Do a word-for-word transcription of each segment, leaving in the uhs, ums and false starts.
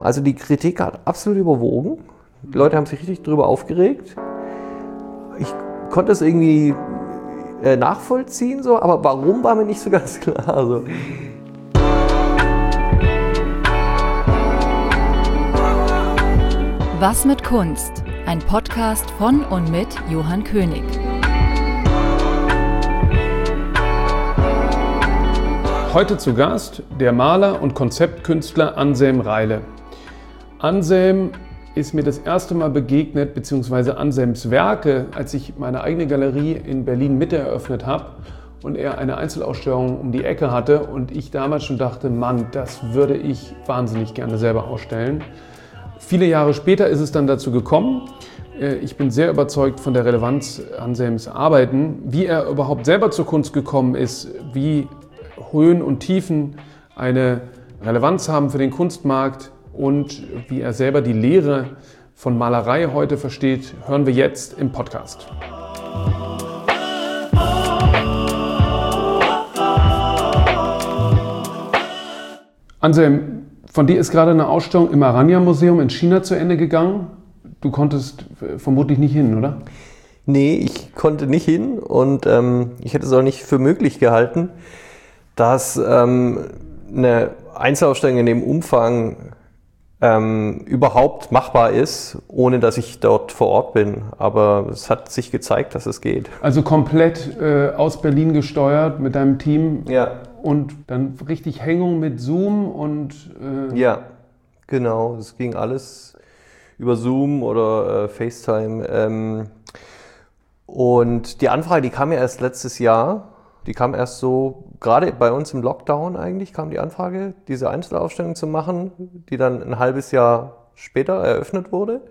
Also die Kritik hat absolut überwogen. Die Leute haben sich richtig darüber aufgeregt. Ich konnte es irgendwie äh, nachvollziehen, so, aber warum war mir nicht so ganz klar. Also. Was mit Kunst? Ein Podcast von und mit Johann König. Heute zu Gast der Maler und Konzeptkünstler Anselm Reile. Anselm ist mir das erste Mal begegnet, beziehungsweise Anselms Werke, als ich meine eigene Galerie in Berlin-Mitte eröffnet habe und er eine Einzelausstellung um die Ecke hatte und ich damals schon dachte, Mann, das würde ich wahnsinnig gerne selber ausstellen. Viele Jahre später ist es dann dazu gekommen. Ich bin sehr überzeugt von der Relevanz Anselms Arbeiten, wie er überhaupt selber zur Kunst gekommen ist, wie Höhen und Tiefen eine Relevanz haben für den Kunstmarkt und wie er selber die Lehre von Malerei heute versteht, hören wir jetzt im Podcast. Anselm, von dir ist gerade eine Ausstellung im Aranya-Museum in China zu Ende gegangen. Du konntest vermutlich nicht hin, oder? Nee, ich konnte nicht hin und ähm, ich hätte es auch nicht für möglich gehalten, dass ähm, eine Einzelausstellung in dem Umfang ähm, überhaupt machbar ist, ohne dass ich dort vor Ort bin. Aber es hat sich gezeigt, dass es geht. Also komplett äh, aus Berlin gesteuert mit deinem Team. Ja. Und dann richtig Hängung mit Zoom und... Äh ja, genau. Es ging alles über Zoom oder äh, FaceTime. Ähm, und die Anfrage, die kam ja erst letztes Jahr. Die kam erst so, gerade bei uns im Lockdown eigentlich, kam die Anfrage, diese Einzelausstellung zu machen, die dann ein halbes Jahr später eröffnet wurde.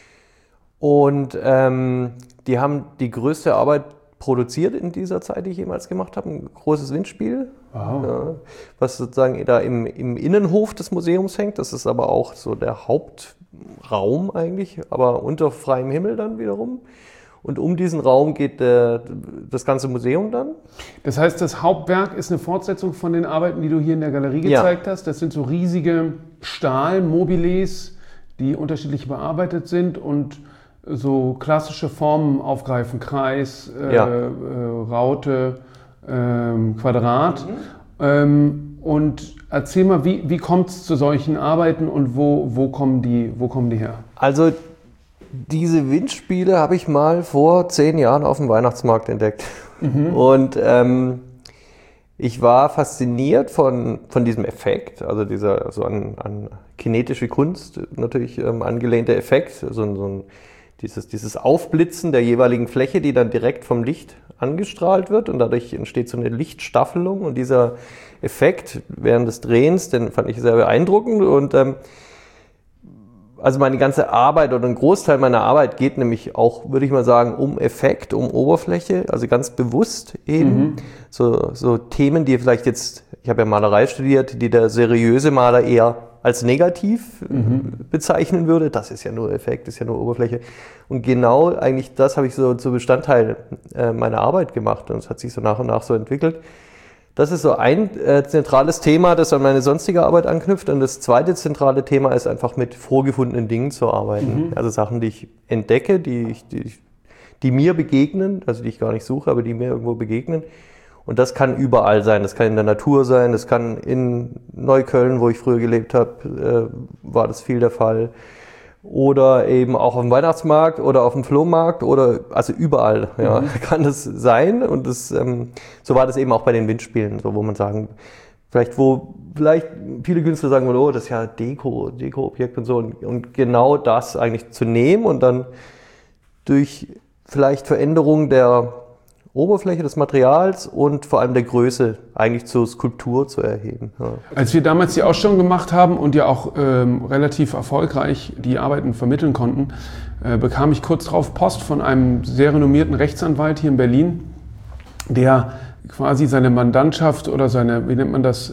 Und ähm, die haben die größte Arbeit produziert in dieser Zeit, die ich jemals gemacht habe. Ein großes Windspiel, wow. Ja, was sozusagen da im, im Innenhof des Museums hängt. Das ist aber auch so der Hauptraum eigentlich, aber unter freiem Himmel dann wiederum. Und um diesen Raum geht der, das ganze Museum dann. Das heißt, das Hauptwerk ist eine Fortsetzung von den Arbeiten, die du hier in der Galerie gezeigt ja. hast. Das sind so riesige Stahlmobiles, die unterschiedlich bearbeitet sind und so klassische Formen aufgreifen. Kreis, äh, ja. äh, Raute, äh, Quadrat. Mhm. Ähm, und erzähl mal, wie, wie kommt es zu solchen Arbeiten und wo, wo, kommen die, wo kommen die her? Also diese Windspiele habe ich mal vor zehn Jahren auf dem Weihnachtsmarkt entdeckt. Mhm. Und ähm, ich war fasziniert von, von diesem Effekt, also dieser so an, an kinetische Kunst natürlich ähm, angelehnte Effekt, so, so ein, dieses, dieses Aufblitzen der jeweiligen Fläche, die dann direkt vom Licht angestrahlt wird und dadurch entsteht so eine Lichtstaffelung und dieser Effekt während des Drehens, den fand ich sehr beeindruckend und ähm, also meine ganze Arbeit oder ein Großteil meiner Arbeit geht nämlich auch, würde ich mal sagen, um Effekt, um Oberfläche, also ganz bewusst eben. Mhm. So, so Themen, die vielleicht jetzt, ich habe ja Malerei studiert, die der seriöse Maler eher als negativ mhm. bezeichnen würde. Das ist ja nur Effekt, das ist ja nur Oberfläche. Und genau eigentlich das habe ich so zu Bestandteil äh, meiner Arbeit gemacht und es hat sich so nach und nach so entwickelt. Das ist so ein äh, zentrales Thema, das an meine sonstige Arbeit anknüpft. Und das zweite zentrale Thema ist einfach mit vorgefundenen Dingen zu arbeiten. Mhm. Also Sachen, die ich entdecke, die, ich, die, ich, die mir begegnen, also die ich gar nicht suche, aber die mir irgendwo begegnen. Und das kann überall sein. Das kann in der Natur sein, das kann in Neukölln, wo ich früher gelebt habe, äh, war das viel der Fall. Oder eben auch auf dem Weihnachtsmarkt oder auf dem Flohmarkt oder also überall ja, mhm. kann das sein. Und das, ähm, so war das eben auch bei den Windspielen, so wo man sagen, vielleicht wo vielleicht viele Künstler sagen, oh, das ist ja Deko, Deko-Objekt und so. Und, und genau das eigentlich zu nehmen und dann durch vielleicht Veränderung der Oberfläche des Materials und vor allem der Größe eigentlich zur Skulptur zu erheben. Ja. Als wir damals die Ausstellung gemacht haben und ja auch ähm, relativ erfolgreich die Arbeiten vermitteln konnten, äh, bekam ich kurz darauf Post von einem sehr renommierten Rechtsanwalt hier in Berlin, der quasi seine Mandantschaft oder seine, wie nennt man das,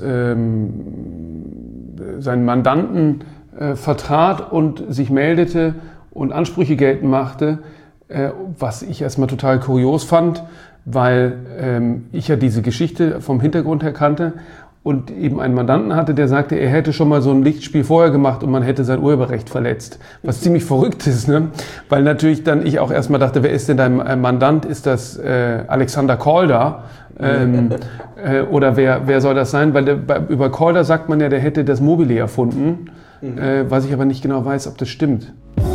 ähm, seinen Mandanten äh, vertrat und sich meldete und Ansprüche geltend machte, äh, was ich erstmal total kurios fand, weil ähm, ich ja diese Geschichte vom Hintergrund her kannte und eben einen Mandanten hatte, der sagte, er hätte schon mal so ein Lichtspiel vorher gemacht und man hätte sein Urheberrecht verletzt. Was ziemlich verrückt ist, ne? Weil natürlich dann ich auch erstmal dachte, wer ist denn dein Mandant? Ist das äh, Alexander Calder? Ähm, äh, oder wer, wer soll das sein? Weil der, bei, über Calder sagt man ja, der hätte das Mobile erfunden, mhm. äh, was ich aber nicht genau weiß, ob das stimmt.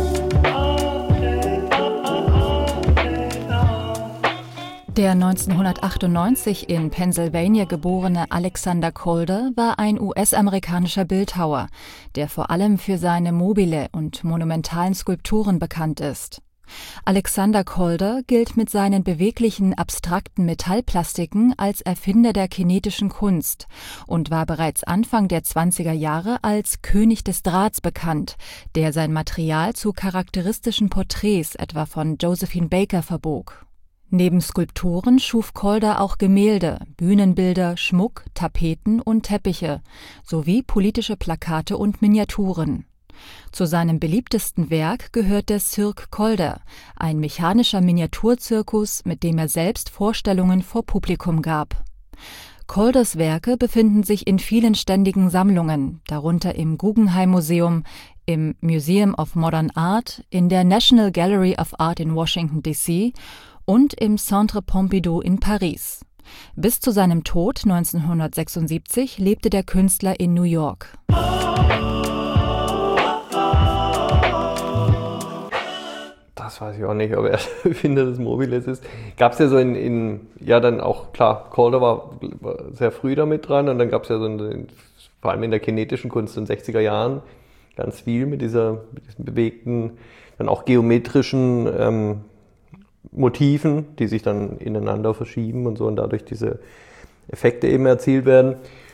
Der neunzehnhundertachtundneunzig in Pennsylvania geborene Alexander Calder war ein U S-amerikanischer Bildhauer, der vor allem für seine Mobile und monumentalen Skulpturen bekannt ist. Alexander Calder gilt mit seinen beweglichen, abstrakten Metallplastiken als Erfinder der kinetischen Kunst und war bereits Anfang der zwanziger Jahre als König des Drahts bekannt, der sein Material zu charakteristischen Porträts etwa von Josephine Baker verbog. Neben Skulpturen schuf Calder auch Gemälde, Bühnenbilder, Schmuck, Tapeten und Teppiche sowie politische Plakate und Miniaturen. Zu seinem beliebtesten Werk gehört der Cirque Calder, ein mechanischer Miniaturzirkus, mit dem er selbst Vorstellungen vor Publikum gab. Calders Werke befinden sich in vielen ständigen Sammlungen, darunter im Guggenheim Museum, im Museum of Modern Art, in der National Gallery of Art in Washington D C und im Centre Pompidou in Paris. Bis zu seinem Tod neunzehnhundertsechsundsiebzig lebte der Künstler in New York. Das weiß ich auch nicht, ob er der Erfinder des Mobiles ist. Gab es ja so in, in, ja dann auch, klar, Calder war, war sehr früh damit dran und dann gab es ja so, in, vor allem in der kinetischen Kunst in den sechziger Jahren, ganz viel mit, dieser, mit diesen bewegten, dann auch geometrischen ähm, Motiven, die sich dann ineinander verschieben und so und dadurch diese Effekte eben erzielt werden.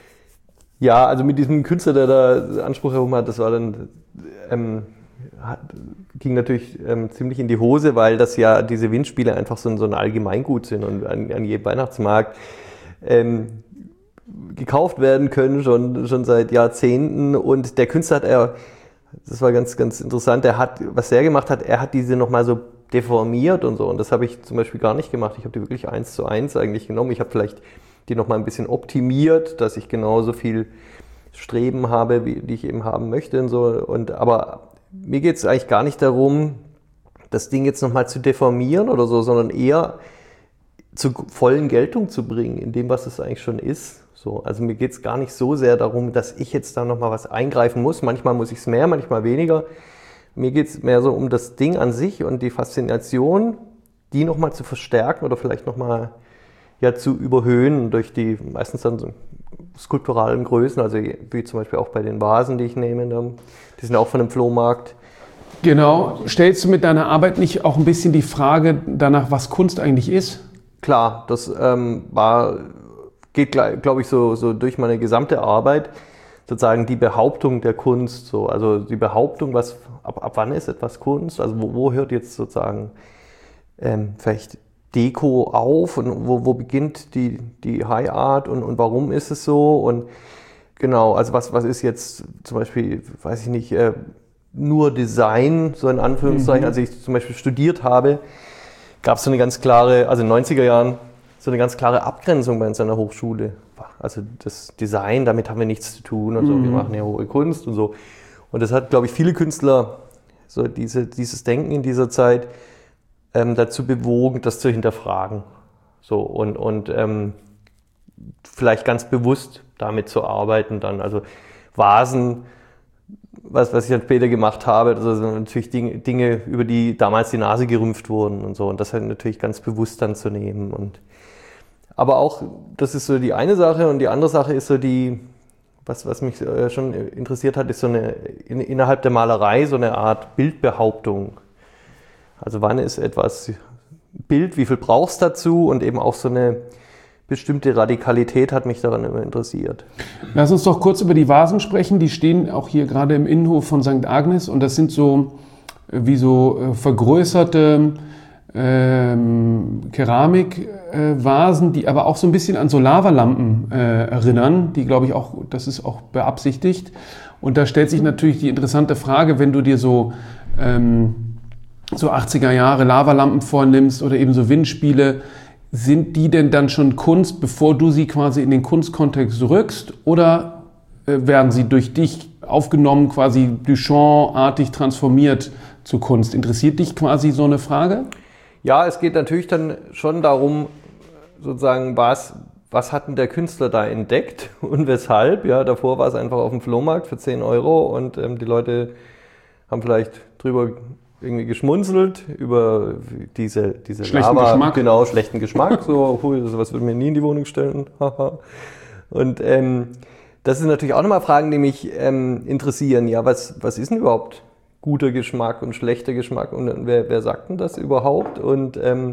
Ja, also mit diesem Künstler, der da Anspruch herum hat, das war dann, ähm, hat, ging natürlich ähm, ziemlich in die Hose, weil das ja diese Windspiele einfach so, so ein Allgemeingut sind und an, an jedem Weihnachtsmarkt ähm, gekauft werden können, schon, schon seit Jahrzehnten. Und der Künstler hat er, das war ganz, ganz interessant, er hat, was er gemacht hat, er hat diese nochmal so deformiert und so. Und das habe ich zum Beispiel gar nicht gemacht. Ich habe die wirklich eins zu eins eigentlich genommen. Ich habe vielleicht die nochmal ein bisschen optimiert, dass ich genauso viel Streben habe, wie die ich eben haben möchte und so. Und, aber mir geht es eigentlich gar nicht darum, das Ding jetzt nochmal zu deformieren oder so, sondern eher zur vollen Geltung zu bringen, in dem, was es eigentlich schon ist. So, also mir geht es gar nicht so sehr darum, dass ich jetzt da nochmal was eingreifen muss. Manchmal muss ich es mehr, manchmal weniger. Mir geht es mehr so um das Ding an sich und die Faszination, die nochmal zu verstärken oder vielleicht nochmal ja, zu überhöhen durch die meistens dann so skulpturalen Größen, also wie zum Beispiel auch bei den Vasen, die ich nehme, die sind auch von einem Flohmarkt. Genau. Stellst du mit deiner Arbeit nicht auch ein bisschen die Frage danach, was Kunst eigentlich ist? Klar, das ähm, war, geht, glaube ich, so, so durch meine gesamte Arbeit. Sozusagen die Behauptung der Kunst, so, also die Behauptung, was, ab, ab wann ist etwas Kunst, also wo, wo hört jetzt sozusagen ähm, vielleicht Deko auf und wo, wo beginnt die, die High Art und, und warum ist es so und genau, also was, was ist jetzt zum Beispiel, weiß ich nicht, äh, nur Design, so in Anführungszeichen, mhm. als ich zum Beispiel studiert habe, gab es so eine ganz klare, also in den neunziger Jahren, so eine ganz klare Abgrenzung bei uns an der Hochschule. Also das Design, damit haben wir nichts zu tun und so, mhm. wir machen ja hohe Kunst und so. Und das hat, glaube ich, viele Künstler, so diese, dieses Denken in dieser Zeit, ähm, dazu bewogen, das zu hinterfragen. So, und und ähm, vielleicht ganz bewusst damit zu arbeiten dann. Also Vasen, was, was ich dann später gemacht habe, das sind natürlich Dinge, Dinge, über die damals die Nase gerümpft wurden und so. Und das halt natürlich ganz bewusst dann zu nehmen. Und aber auch, das ist so die eine Sache und die andere Sache ist so die, was, was mich schon interessiert hat, ist so eine, in, innerhalb der Malerei so eine Art Bildbehauptung. Also wann ist etwas Bild, wie viel brauchst du dazu und eben auch so eine bestimmte Radikalität hat mich daran immer interessiert. Lass uns doch kurz über die Vasen sprechen, die stehen auch hier gerade im Innenhof von Sankt Agnes und das sind so wie so vergrößerte Ähm, Keramikvasen, äh, die aber auch so ein bisschen an so Lavalampen äh, erinnern, die glaube ich auch, das ist auch beabsichtigt. Und da stellt sich natürlich die interessante Frage, wenn du dir so, ähm, so achtziger Jahre Lavalampen vornimmst oder eben so Windspiele, sind die denn dann schon Kunst, bevor du sie quasi in den Kunstkontext rückst? Oder äh, werden sie durch dich aufgenommen, quasi Duchamp-artig transformiert zu Kunst? Interessiert dich quasi so eine Frage? Ja, es geht natürlich dann schon darum, sozusagen, was, was hat denn der Künstler da entdeckt und weshalb? Ja, davor war es einfach auf dem Flohmarkt für zehn Euro und ähm, die Leute haben vielleicht drüber irgendwie geschmunzelt über diese, diese schlechten Lava, Geschmack. Genau, schlechten Geschmack. So, hui, sowas würde mir nie in die Wohnung stellen. Und ähm, das sind natürlich auch nochmal Fragen, die mich ähm, interessieren. Ja, was, was ist denn überhaupt guter Geschmack und schlechter Geschmack und wer, wer sagt denn das überhaupt? Und ähm,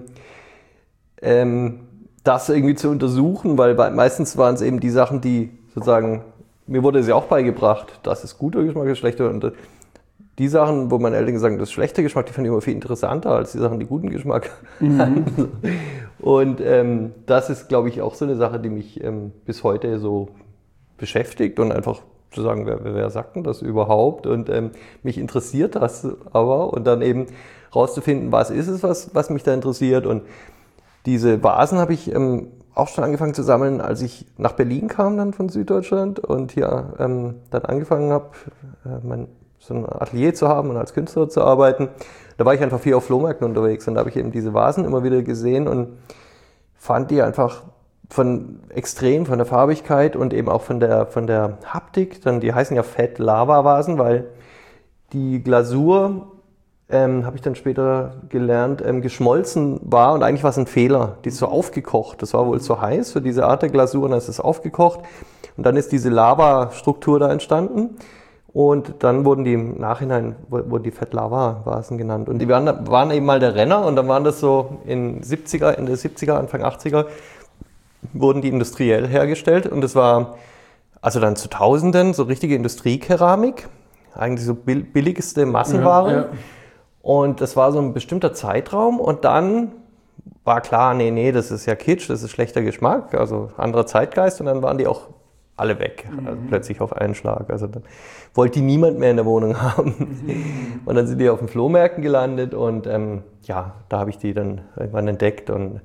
ähm, das irgendwie zu untersuchen, weil meistens waren es eben die Sachen, die sozusagen, mir wurde es ja auch beigebracht, das ist guter Geschmack, das ist schlechter. Und die Sachen, wo meine Eltern sagen, das ist schlechter Geschmack, die fand ich immer viel interessanter als die Sachen, die guten Geschmack haben. Mhm. Und ähm, das ist, glaube ich, auch so eine Sache, die mich ähm, bis heute so beschäftigt und einfach zu sagen, wer, wer sagt denn das überhaupt? Und ähm, mich interessiert das aber und dann eben rauszufinden, was ist es, was, was mich da interessiert. Und diese Vasen habe ich ähm, auch schon angefangen zu sammeln, als ich nach Berlin kam dann von Süddeutschland und hier ähm, dann angefangen habe, äh, mein so ein Atelier zu haben und als Künstler zu arbeiten. Da war ich einfach viel auf Flohmärkten unterwegs und da habe ich eben diese Vasen immer wieder gesehen und fand die einfach von extrem, von der Farbigkeit und eben auch von der, von der Haptik, dann, die heißen ja Fett-Lava-Vasen, weil die Glasur, ähm, habe ich dann später gelernt, ähm, geschmolzen war und eigentlich war es ein Fehler. Die ist so aufgekocht, das war wohl zu heiß für diese Art der Glasur und dann ist es aufgekocht und dann ist diese Lava-Struktur da entstanden. Und dann wurden die im Nachhinein, wurden die Fett-Lava-Vasen genannt. Und die waren, waren eben mal der Renner und dann waren das so in siebziger, Ende siebziger, Anfang achtziger, wurden die industriell hergestellt. Und das war also dann zu Tausenden so richtige Industriekeramik, eigentlich so billigste Massenware. Ja, ja. Und das war so ein bestimmter Zeitraum und dann war klar, nee, nee, das ist ja Kitsch, das ist schlechter Geschmack, also anderer Zeitgeist und dann waren die auch alle weg, also mhm. plötzlich auf einen Schlag. Also dann wollte die niemand mehr in der Wohnung haben. Mhm. Und dann sind die auf den Flohmärkten gelandet und ähm, ja, da habe ich die dann irgendwann entdeckt. Und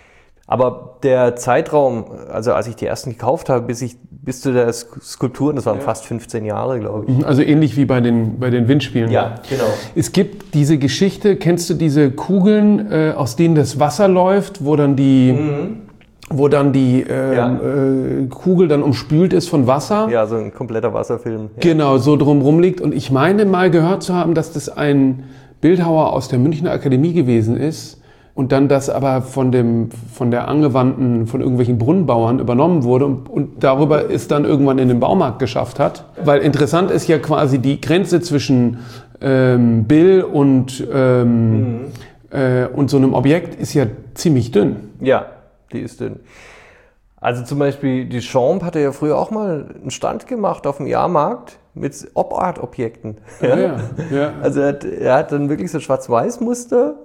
aber der Zeitraum, also als ich die ersten gekauft habe, bis ich bis zu der Skulpturen, das waren ja. fast fünfzehn Jahre, glaube ich. Also ähnlich wie bei den, bei den Windspielen. Ja, genau. Es gibt diese Geschichte, kennst du diese Kugeln, äh, aus denen das Wasser läuft, wo dann die... Mhm. wo dann die äh, ja. äh, Kugel dann umspült ist von Wasser. Ja, so ein kompletter Wasserfilm. Ja. Genau, so drumrum liegt. Und ich meine mal gehört zu haben, dass das ein Bildhauer aus der Münchner Akademie gewesen ist und dann das aber von dem von der angewandten, von irgendwelchen Brunnenbauern übernommen wurde und, und darüber ist dann irgendwann in den Baumarkt geschafft hat. Weil interessant ist ja quasi die Grenze zwischen ähm, Bill und, ähm, mhm. äh, und so einem Objekt ist ja ziemlich dünn. Ja. Die ist dünn. Also zum Beispiel Duchamp hatte ja früher auch mal einen Stand gemacht auf dem Jahrmarkt mit Op-Art-Objekten. Ja, ja, ja. Also er hat, er hat dann wirklich so Schwarz-Weiß-Muster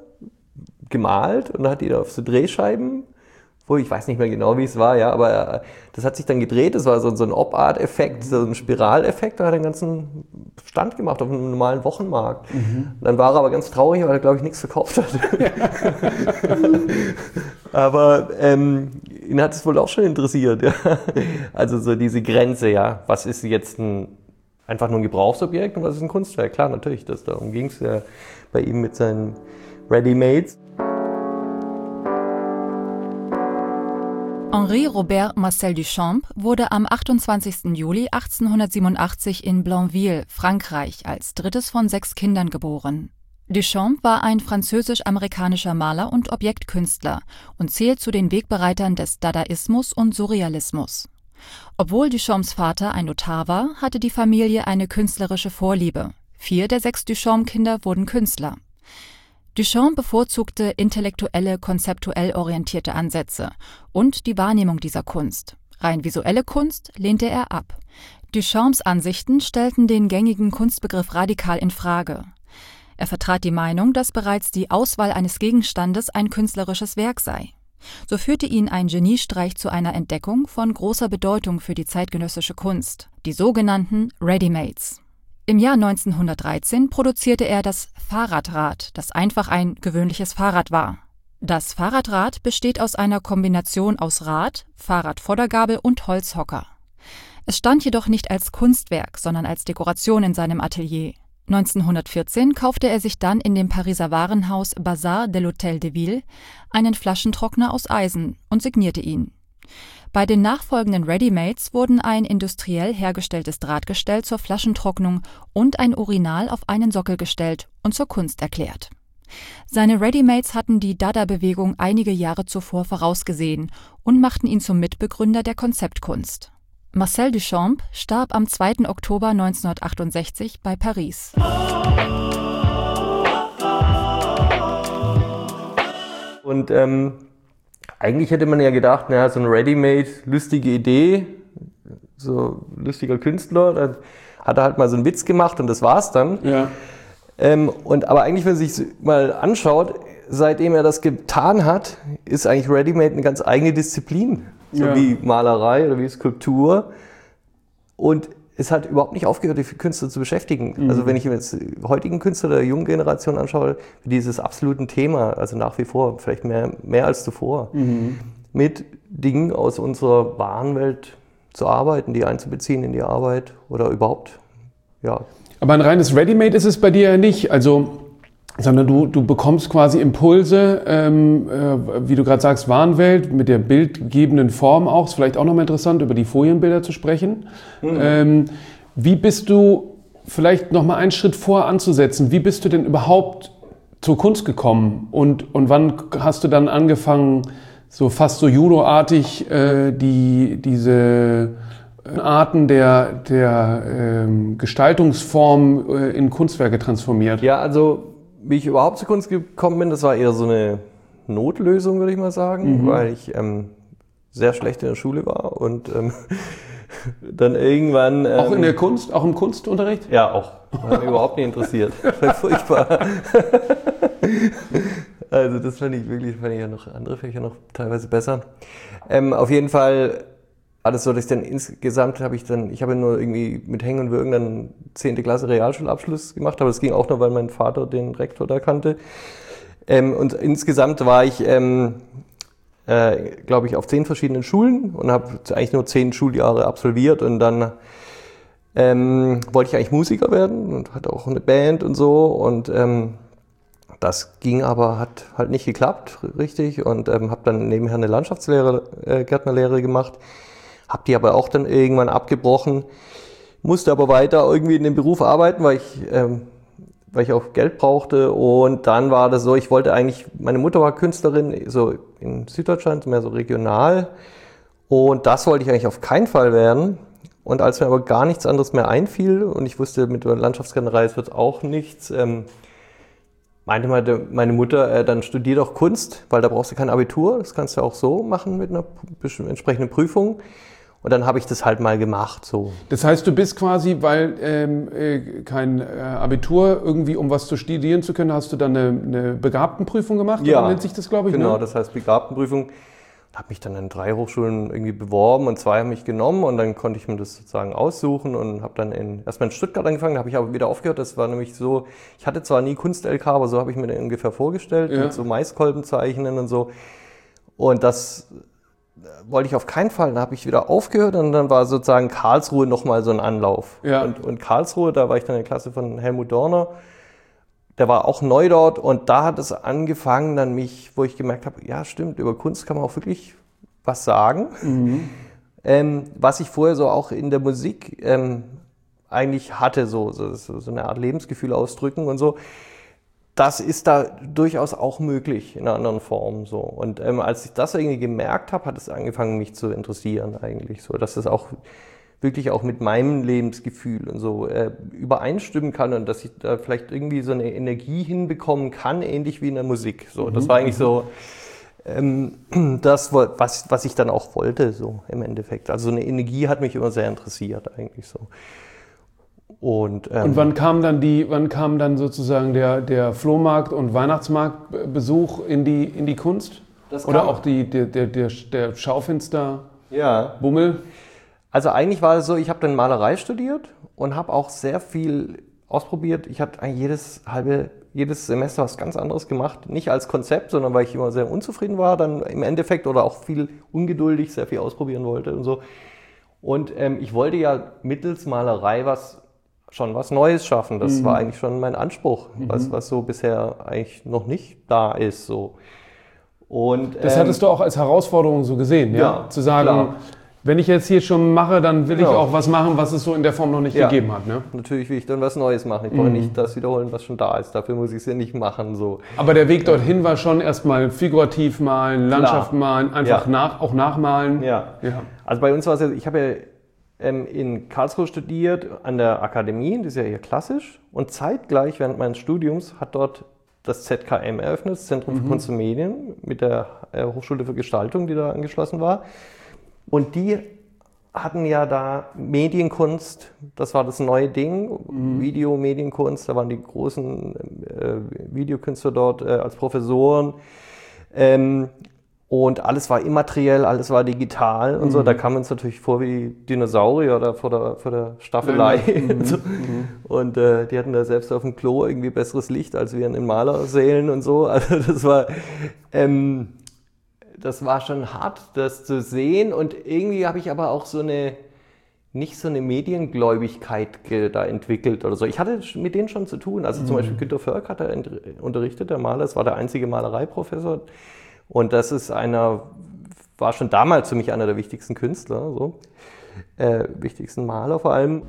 gemalt und hat die auf so Drehscheiben, wo ich weiß nicht mehr genau, wie es war, ja, aber er, das hat sich dann gedreht, das war so, so ein Op-Art-Effekt, so ein Spiraleffekt, da hat er einen ganzen Stand gemacht auf einem normalen Wochenmarkt. Mhm. Dann war er aber ganz traurig, weil er, glaube ich, nichts verkauft hat. Aber ähm, ihn hat es wohl auch schon interessiert. Ja. Also so diese Grenze, ja, was ist jetzt ein, einfach nur ein Gebrauchsobjekt und was ist ein Kunstwerk? Klar, natürlich, das, darum ging es ja bei ihm mit seinen Ready-Mades. Henri Robert Marcel Duchamp wurde am achtundzwanzigsten Juli achtzehnhundertsiebenundachtzig in Blainville, Frankreich, als drittes von sechs Kindern geboren. Duchamp war ein französisch-amerikanischer Maler und Objektkünstler und zählt zu den Wegbereitern des Dadaismus und Surrealismus. Obwohl Duchamps Vater ein Notar war, hatte die Familie eine künstlerische Vorliebe. Vier der sechs Duchamp-Kinder wurden Künstler. Duchamp bevorzugte intellektuelle, konzeptuell orientierte Ansätze und die Wahrnehmung dieser Kunst. Rein visuelle Kunst lehnte er ab. Duchamps Ansichten stellten den gängigen Kunstbegriff radikal in Frage. Er vertrat die Meinung, dass bereits die Auswahl eines Gegenstandes ein künstlerisches Werk sei. So führte ihn ein Geniestreich zu einer Entdeckung von großer Bedeutung für die zeitgenössische Kunst, die sogenannten Ready-Mades. Im Jahr neunzehnhundertdreizehn produzierte er das Fahrradrad, das einfach ein gewöhnliches Fahrrad war. Das Fahrradrad besteht aus einer Kombination aus Rad, Fahrradvordergabel und Holzhocker. Es stand jedoch nicht als Kunstwerk, sondern als Dekoration in seinem Atelier. neunzehnhundertvierzehn kaufte er sich dann in dem Pariser Warenhaus Bazar de l'Hôtel de Ville einen Flaschentrockner aus Eisen und signierte ihn. Bei den nachfolgenden Readymates wurden ein industriell hergestelltes Drahtgestell zur Flaschentrocknung und ein Urinal auf einen Sockel gestellt und zur Kunst erklärt. Seine Readymates hatten die Dada-Bewegung einige Jahre zuvor vorausgesehen und machten ihn zum Mitbegründer der Konzeptkunst. Marcel Duchamp starb am zweiten Oktober neunzehnhundertachtundsechzig bei Paris. Und ähm, eigentlich hätte man ja gedacht, naja, so ein Ready-Made, lustige Idee, so lustiger Künstler, dann hat er halt mal so einen Witz gemacht und das war's dann. Ja. Ähm, und, aber eigentlich, wenn man sich mal anschaut, seitdem er das getan hat, ist eigentlich Ready-Made eine ganz eigene Disziplin. So Ja. wie Malerei oder wie Skulptur. Und es hat überhaupt nicht aufgehört, die Künstler zu beschäftigen. Mhm. Also wenn ich mir jetzt heutigen Künstler der jungen Generation anschaue, dieses absolute Thema, also nach wie vor, vielleicht mehr, mehr als zuvor, mhm. mit Dingen aus unserer wahren Welt zu arbeiten, die einzubeziehen in die Arbeit oder überhaupt, ja. Aber ein reines Ready-Made ist es bei dir ja nicht, also, sondern du, du bekommst quasi Impulse, ähm, äh, wie du gerade sagst, Warenwelt, mit der bildgebenden Form auch. Ist vielleicht auch nochmal interessant, über die Folienbilder zu sprechen. Mhm. Ähm, wie bist du, vielleicht nochmal einen Schritt vor anzusetzen, wie bist du denn überhaupt zur Kunst gekommen? Und, und wann hast du dann angefangen, so fast so Judo-artig, äh, die, diese Arten der, der ähm, Gestaltungsform äh, in Kunstwerke transformiert? Ja, also wie ich überhaupt zur Kunst gekommen bin, das war eher so eine Notlösung, würde ich mal sagen, mhm. weil ich ähm, sehr schlecht in der Schule war und ähm, dann irgendwann... Ähm, auch in der Kunst? Auch im Kunstunterricht? Ja, auch. Hat mich überhaupt nicht interessiert. Das war furchtbar. Also das fand ich wirklich, fand ich ja noch andere Fächer noch teilweise besser. Ähm, auf jeden Fall alles so, dass ich dann insgesamt habe ich dann, ich habe nur irgendwie mit Hängen und Würgen dann zehnte Klasse Realschulabschluss gemacht, aber das ging auch nur, weil mein Vater den Rektor da kannte. Ähm, und insgesamt war ich, ähm, äh, glaube ich, auf zehn verschiedenen Schulen und habe eigentlich nur zehn Schuljahre absolviert und dann ähm, wollte ich eigentlich Musiker werden und hatte auch eine Band und so und ähm, das ging aber, hat halt nicht geklappt, richtig, und ähm, habe dann nebenher eine Landschaftslehre, äh, Gärtnerlehre gemacht. Habe die aber auch dann irgendwann abgebrochen, musste aber weiter irgendwie in dem Beruf arbeiten, weil ich, ähm, weil ich auch Geld brauchte. Und dann war das so, ich wollte eigentlich, meine Mutter war Künstlerin, so in Süddeutschland, mehr so regional. Und das wollte ich eigentlich auf keinen Fall werden. Und als mir aber gar nichts anderes mehr einfiel und ich wusste, mit der Landschaftsgärtnerei es wird auch nichts, ähm, meinte meine Mutter, äh, dann studier doch Kunst, weil da brauchst du kein Abitur, das kannst du auch so machen mit einer entsprechenden Prüfung. Und dann habe ich das halt mal gemacht. So. Das heißt, du bist quasi, weil ähm, äh, kein äh, Abitur irgendwie, um was zu studieren zu können, hast du dann eine, eine Begabtenprüfung gemacht? Ja, oder nennt sich das, glaube ich. Genau, ne? Das heißt Begabtenprüfung. Habe mich dann an drei Hochschulen irgendwie beworben und zwei haben mich genommen und dann konnte ich mir das sozusagen aussuchen und habe dann in, erstmal in Stuttgart angefangen, da habe ich aber wieder aufgehört. Das war nämlich so, ich hatte zwar nie Kunst-L K, aber so habe ich mir den ungefähr vorgestellt, ja. Mit so Maiskolben zeichnen und so. Und das wollte ich auf keinen Fall. Dann habe ich wieder aufgehört und dann war sozusagen Karlsruhe nochmal so ein Anlauf. Ja. Und, und Karlsruhe, da war ich dann in der Klasse von Helmut Dorner. Der war auch neu dort und da hat es angefangen, dann mich, wo ich gemerkt habe, ja stimmt, über Kunst kann man auch wirklich was sagen. Mhm. Ähm, was ich vorher so auch in der Musik ähm, eigentlich hatte, so, so, so eine Art Lebensgefühl ausdrücken und so. Das ist da durchaus auch möglich in einer anderen Form. So. Und ähm, als ich das irgendwie gemerkt habe, hat es angefangen, mich zu interessieren eigentlich. So, dass das auch wirklich auch mit meinem Lebensgefühl und so äh, übereinstimmen kann und dass ich da vielleicht irgendwie so eine Energie hinbekommen kann, ähnlich wie in der Musik. So, das war eigentlich so ähm, das, was, was ich dann auch wollte, so im Endeffekt. Also so eine Energie hat mich immer sehr interessiert eigentlich so. Und, ähm, und wann kam dann die, wann kam dann sozusagen der, der Flohmarkt- und Weihnachtsmarktbesuch in die, in die Kunst? Das Oder auch die, der, der, der, der Schaufenster-Bummel? Ja. Also eigentlich war es so, ich habe dann Malerei studiert und habe auch sehr viel ausprobiert. Ich habe eigentlich jedes halbe, jedes Semester was ganz anderes gemacht. Nicht als Konzept, sondern weil ich immer sehr unzufrieden war dann im Endeffekt oder auch viel ungeduldig, sehr viel ausprobieren wollte und so. Und ähm, ich wollte ja mittels Malerei was, schon was Neues schaffen. Das mhm. war eigentlich schon mein Anspruch, mhm. was, was so bisher eigentlich noch nicht da ist. So. Und, das ähm, hattest du auch als Herausforderung so gesehen, ja? Ja, zu sagen, klar. Wenn ich jetzt hier schon mache, dann will genau. ich auch was machen, was es so in der Form noch nicht ja. gegeben hat. Ne? Natürlich will ich dann was Neues machen. Ich mhm. brauche nicht das wiederholen, was schon da ist. Dafür muss ich es ja nicht machen. So. Aber der Weg dorthin war schon erstmal figurativ malen, Landschaft malen, einfach ja. nach, auch nachmalen. Ja. ja. Also bei uns war es ja, ich habe ja ähm, in Karlsruhe studiert, an der Akademie, das ist ja eher klassisch. Und zeitgleich während meines Studiums hat dort das Z K M eröffnet, das Zentrum mhm. für Kunst und Medien, mit der äh, Hochschule für Gestaltung, die da angeschlossen war. Und die hatten ja da Medienkunst, das war das neue Ding, mhm. Video, Medienkunst, da waren die großen äh, Videokünstler dort äh, als Professoren. Ähm, und alles war immateriell, alles war digital und mhm. so. Da kamen wir uns natürlich vor wie Dinosaurier da vor der, vor der Staffelei. Mhm. so. mhm. Und äh, die hatten da selbst auf dem Klo irgendwie besseres Licht als wir in den Malersälen und so. Also das war... Ähm, Das war schon hart, das zu sehen, und irgendwie habe ich aber auch so eine, nicht so eine Mediengläubigkeit ge- da entwickelt oder so. Ich hatte mit denen schon zu tun, also zum mhm. Beispiel Günter Förk hat er unterrichtet, der Maler, das war der einzige Malereiprofessor, und das ist einer, war schon damals für mich einer der wichtigsten Künstler, so, äh, wichtigsten Maler vor allem.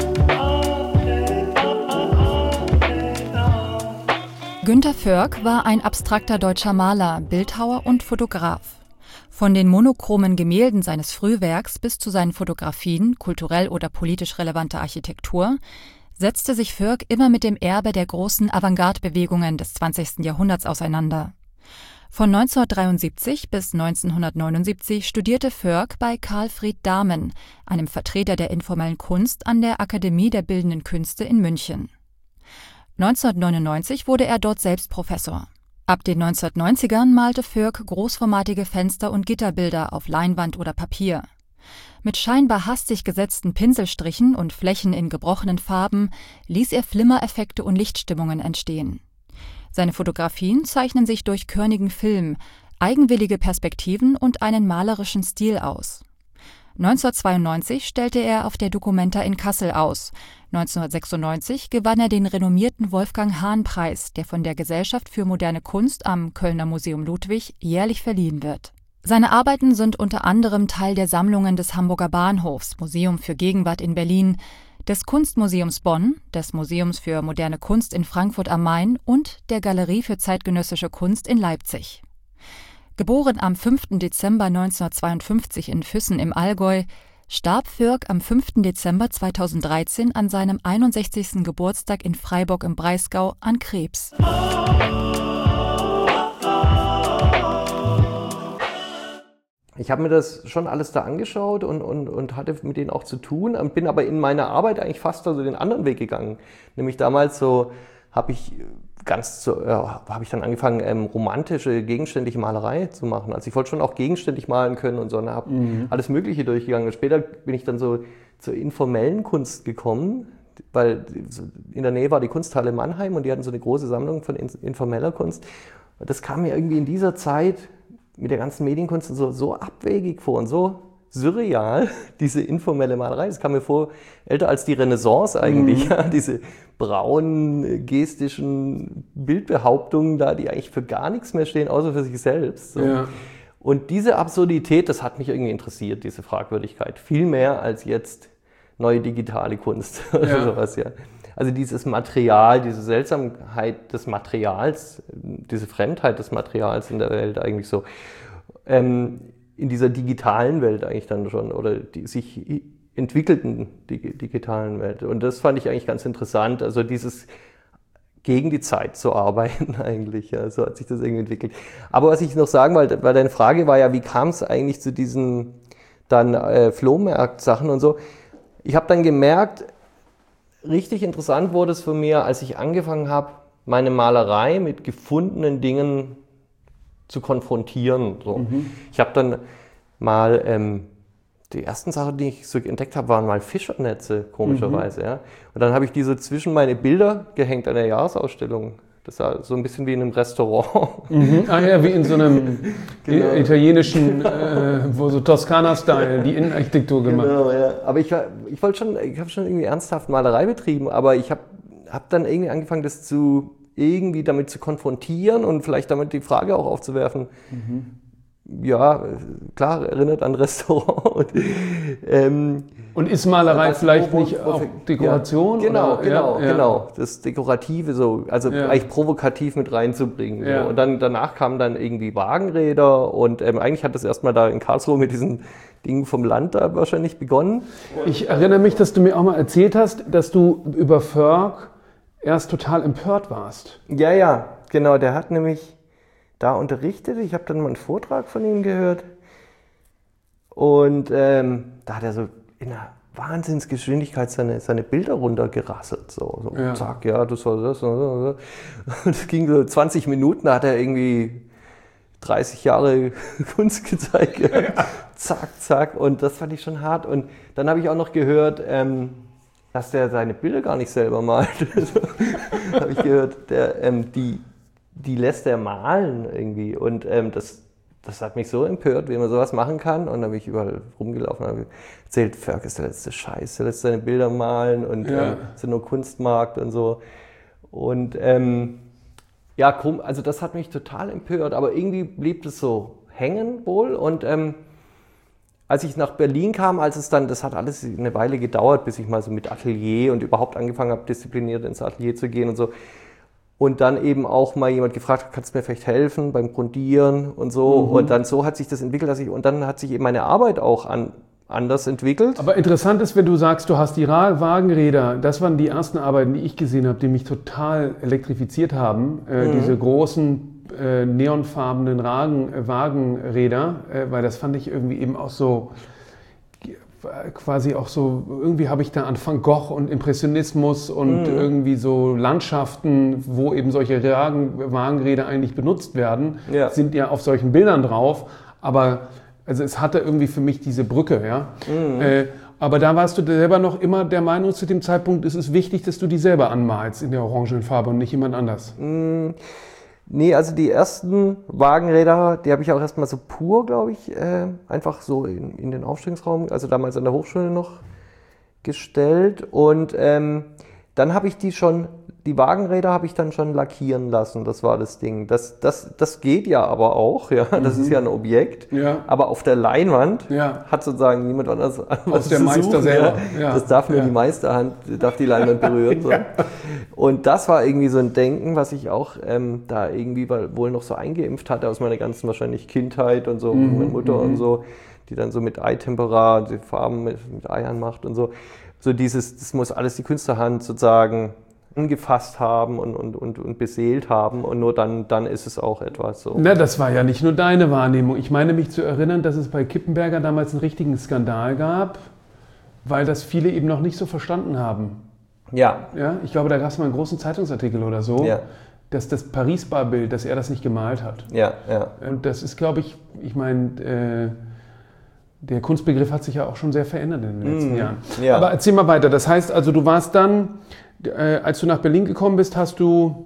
Günter Förk war ein abstrakter deutscher Maler, Bildhauer und Fotograf. Von den monochromen Gemälden seines Frühwerks bis zu seinen Fotografien, kulturell oder politisch relevanter Architektur, setzte sich Förk immer mit dem Erbe der großen Avantgarde-Bewegungen des zwanzigsten Jahrhunderts auseinander. Von neunzehnhundertdreiundsiebzig bis neunzehnhundertneunundsiebzig studierte Förk bei Carl Fried Dahmen, einem Vertreter der informellen Kunst an der Akademie der Bildenden Künste in München. neunzehnhundertneunundneunzig wurde er dort selbst Professor. Ab den neunzehnhundertneunzigern malte Förk großformatige Fenster- und Gitterbilder auf Leinwand oder Papier. Mit scheinbar hastig gesetzten Pinselstrichen und Flächen in gebrochenen Farben ließ er Flimmereffekte und Lichtstimmungen entstehen. Seine Fotografien zeichnen sich durch körnigen Film, eigenwillige Perspektiven und einen malerischen Stil aus. neunzehnhundertzweiundneunzig stellte er auf der Documenta in Kassel aus. neunzehnhundertsechsundneunzig gewann er den renommierten Wolfgang-Hahn-Preis, der von der Gesellschaft für moderne Kunst am Kölner Museum Ludwig jährlich verliehen wird. Seine Arbeiten sind unter anderem Teil der Sammlungen des Hamburger Bahnhofs, Museum für Gegenwart in Berlin, des Kunstmuseums Bonn, des Museums für moderne Kunst in Frankfurt am Main und der Galerie für zeitgenössische Kunst in Leipzig. Geboren am fünften Dezember neunzehnhundertzweiundfünfzig in Füssen im Allgäu, starb Förk am fünften Dezember zweitausenddreizehn an seinem einundsechzigsten Geburtstag in Freiburg im Breisgau an Krebs. Ich habe mir das schon alles da angeschaut und, und, und hatte mit denen auch zu tun, bin aber in meiner Arbeit eigentlich fast also den anderen Weg gegangen. Nämlich damals so habe ich ganz zu, äh, habe ich dann angefangen, ähm, romantische, gegenständliche Malerei zu machen. Also ich wollte schon auch gegenständig malen können und so, und habe mhm. alles Mögliche durchgegangen. Und später bin ich dann so zur informellen Kunst gekommen, weil in der Nähe war die Kunsthalle Mannheim und die hatten so eine große Sammlung von informeller Kunst. Und das kam mir irgendwie in dieser Zeit mit der ganzen Medienkunst so, so abwegig vor und so surreal, diese informelle Malerei. Das kam mir vor, älter als die Renaissance eigentlich, mhm. ja, diese braunen, gestischen Bildbehauptungen da, die eigentlich für gar nichts mehr stehen, außer für sich selbst. So. Ja. Und diese Absurdität, das hat mich irgendwie interessiert, diese Fragwürdigkeit. Viel mehr als jetzt neue digitale Kunst oder ja. sowas, ja. Also dieses Material, diese Seltsamkeit des Materials, diese Fremdheit des Materials in der Welt eigentlich so, ähm, in dieser digitalen Welt eigentlich dann schon, oder die sich entwickelten digitalen Welt. Und das fand ich eigentlich ganz interessant, also dieses gegen die Zeit zu arbeiten eigentlich, ja, so hat sich das irgendwie entwickelt. Aber was ich noch sagen wollte, weil deine Frage war ja, wie kam es eigentlich zu diesen dann äh, Flohmarkt-Sachen und so. Ich habe dann gemerkt, richtig interessant wurde es für mich, als ich angefangen habe, meine Malerei mit gefundenen Dingen zu konfrontieren. So. Mhm. Ich habe dann mal ähm, die ersten Sachen, die ich so entdeckt habe, waren mal Fischernetze, komischerweise. Mhm. Ja. Und dann habe ich die so zwischen meine Bilder gehängt an der Jahresausstellung. Das war so ein bisschen wie in einem Restaurant. Mhm. Ah ja, wie in so einem genau. italienischen, äh, wo so Toskana-Style, die Innenarchitektur gemacht. Genau, ja. Aber ich, war, ich wollte schon, ich habe schon irgendwie ernsthaft Malerei betrieben, aber ich habe hab dann irgendwie angefangen, das zu irgendwie damit zu konfrontieren und vielleicht damit die Frage auch aufzuwerfen. Mhm. Ja, klar, erinnert an Restaurant. Und, ähm, und ist Malerei vielleicht Provo- nicht auch Dekoration? Ja, genau, oder? genau, ja, ja. genau. Das Dekorative so, also ja. eigentlich provokativ mit reinzubringen. Ja. So. Und dann danach kamen dann irgendwie Wagenräder und ähm, eigentlich hat das erstmal da in Karlsruhe mit diesen Dingen vom Land da wahrscheinlich begonnen. Ich erinnere mich, dass du mir auch mal erzählt hast, dass du über Förg erst total empört warst. Ja, ja, genau. Der hat nämlich da unterrichtet. Ich habe dann mal einen Vortrag von ihm gehört und ähm, da hat er so in einer Wahnsinnsgeschwindigkeit seine, seine Bilder runtergerasselt. So, so ja. Zack, ja, das war das. Und das ging so zwanzig Minuten, da hat er irgendwie dreißig Jahre Kunst gezeigt. Ja. Zack, zack. Und das fand ich schon hart. Und dann habe ich auch noch gehört, ähm, dass der seine Bilder gar nicht selber malt. Habe ich gehört, der, ähm, die die lässt er malen irgendwie und ähm, das, das hat mich so empört, wie man sowas machen kann und dann bin ich überall rumgelaufen und habe erzählt, Förg ist der letzte Scheiß, der lässt seine Bilder malen und ja. ähm, ist ja nur Kunstmarkt und so und ähm, ja, also das hat mich total empört, aber irgendwie blieb das so hängen wohl und ähm, als ich nach Berlin kam, als es dann, das hat alles eine Weile gedauert, bis ich mal so mit Atelier und überhaupt angefangen habe, diszipliniert ins Atelier zu gehen und so. Und dann eben auch mal jemand gefragt, kannst du mir vielleicht helfen beim Grundieren und so. Mhm. Und dann so hat sich das entwickelt, dass ich, und dann hat sich eben meine Arbeit auch an, anders entwickelt. Aber interessant ist, wenn du sagst, du hast die Ra- Wagenräder, das waren die ersten Arbeiten, die ich gesehen habe, die mich total elektrifiziert haben. Äh, mhm. Diese großen äh, neonfarbenen Ragen, äh, Wagenräder, äh, weil das fand ich irgendwie eben auch so, quasi auch so, irgendwie habe ich da an Van Gogh und Impressionismus und mhm. irgendwie so Landschaften, wo eben solche Wagen, Wagenräder eigentlich benutzt werden, ja. sind ja auf solchen Bildern drauf, aber also es hatte irgendwie für mich diese Brücke, ja. Mhm. Äh, aber da warst du selber noch immer der Meinung zu dem Zeitpunkt, es ist wichtig, dass du die selber anmalst in der orangenen Farbe und nicht jemand anders. Mhm. Nee, also die ersten Wagenräder, die habe ich auch erstmal so pur, glaube ich, äh, einfach so in, in den Aufstellungsraum, also damals an der Hochschule noch gestellt. Und ähm, dann habe ich die schon, die Wagenräder habe ich dann schon lackieren lassen, das war das Ding. Das, das, das geht ja aber auch, ja, das mhm. ist ja ein Objekt. Ja. Aber auf der Leinwand ja. hat sozusagen niemand anders was der Meister suchen, selber. Ja. Ja. Das darf nur ja. die Meisterhand, darf die Leinwand berühren. So. Ja. Und das war irgendwie so ein Denken, was ich auch ähm, da irgendwie wohl noch so eingeimpft hatte aus meiner ganzen wahrscheinlich Kindheit und so, mhm. meine Mutter mhm. und so, die dann so mit Eitempera, die Farben mit, mit Eiern macht und so. So dieses, das muss alles die Künstlerhand sozusagen angefasst haben und, und, und, und beseelt haben und nur dann, dann ist es auch etwas so. Na, das war ja nicht nur deine Wahrnehmung. Ich meine mich zu erinnern, dass es bei Kippenberger damals einen richtigen Skandal gab, weil das viele eben noch nicht so verstanden haben. Ja. Ja, ich glaube, da gab es mal einen großen Zeitungsartikel oder so, ja. dass das Paris-Bar-Bild, dass er das nicht gemalt hat. Ja, ja. Und das ist, glaube ich, ich meine, äh, der Kunstbegriff hat sich ja auch schon sehr verändert in den letzten mm, Jahren. Ja. Aber erzähl mal weiter. Das heißt also, du warst dann, äh, als du nach Berlin gekommen bist, hast du,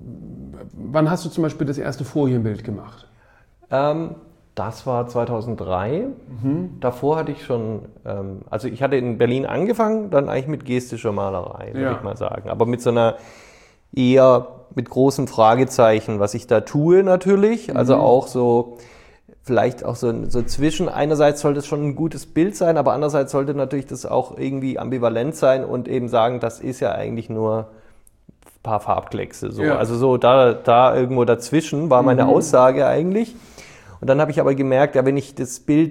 wann hast du zum Beispiel das erste Folienbild gemacht? Ähm, das war zweitausenddrei. Mhm. Davor hatte ich schon, ähm, also ich hatte in Berlin angefangen, dann eigentlich mit gestischer Malerei, würde ja. ich mal sagen. Aber mit so einer eher mit großen Fragezeichen, was ich da tue natürlich. Also mhm. auch so, vielleicht auch so, so zwischen, einerseits sollte es schon ein gutes Bild sein, aber andererseits sollte natürlich das auch irgendwie ambivalent sein und eben sagen, das ist ja eigentlich nur ein paar Farbkleckse. So. Ja. Also so da, da irgendwo dazwischen war meine mhm. Aussage eigentlich. Und dann habe ich aber gemerkt, ja, wenn ich das Bild,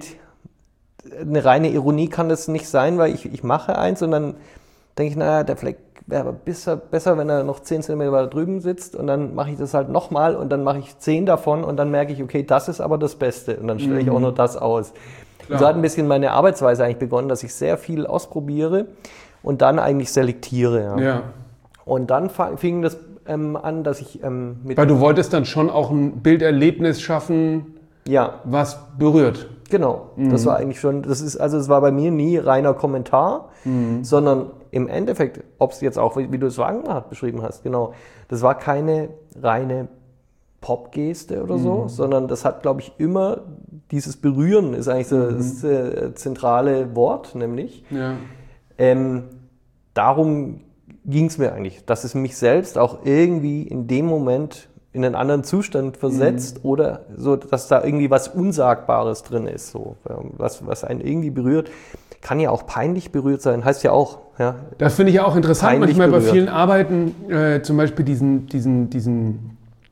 eine reine Ironie kann das nicht sein, weil ich, ich mache eins und dann denke ich, naja, der Fleck wäre besser, besser, wenn er noch zehn Zentimeter weiter drüben sitzt und dann mache ich das halt nochmal und dann mache ich zehn davon und dann merke ich, okay, das ist aber das Beste und dann stelle mhm. ich auch nur das aus. Und so hat ein bisschen meine Arbeitsweise eigentlich begonnen, dass ich sehr viel ausprobiere und dann eigentlich selektiere. Ja. Ja. Und dann fing das ähm, an, dass ich ähm, mit... Weil du wolltest dann schon auch ein Bilderlebnis schaffen, ja. was berührt. Genau, mhm. das war eigentlich schon, das ist, also es war bei mir nie reiner Kommentar, mhm. sondern im Endeffekt, ob es jetzt auch, wie, wie du es Wagenbart beschrieben hast, genau, das war keine reine Popgeste oder so, mhm. sondern das hat, glaube ich, immer, dieses Berühren ist eigentlich so mhm. das äh, zentrale Wort, nämlich. Ja. Ähm, darum ging es mir eigentlich, dass es mich selbst auch irgendwie in dem Moment in einen anderen Zustand versetzt mhm. oder so, dass da irgendwie was Unsagbares drin ist, so, was, was einen irgendwie berührt. Kann ja auch peinlich berührt sein, heißt ja auch. Ja, das finde ich ja auch interessant, manchmal berührt. Bei vielen Arbeiten, äh, zum Beispiel diesen, diesen, diesen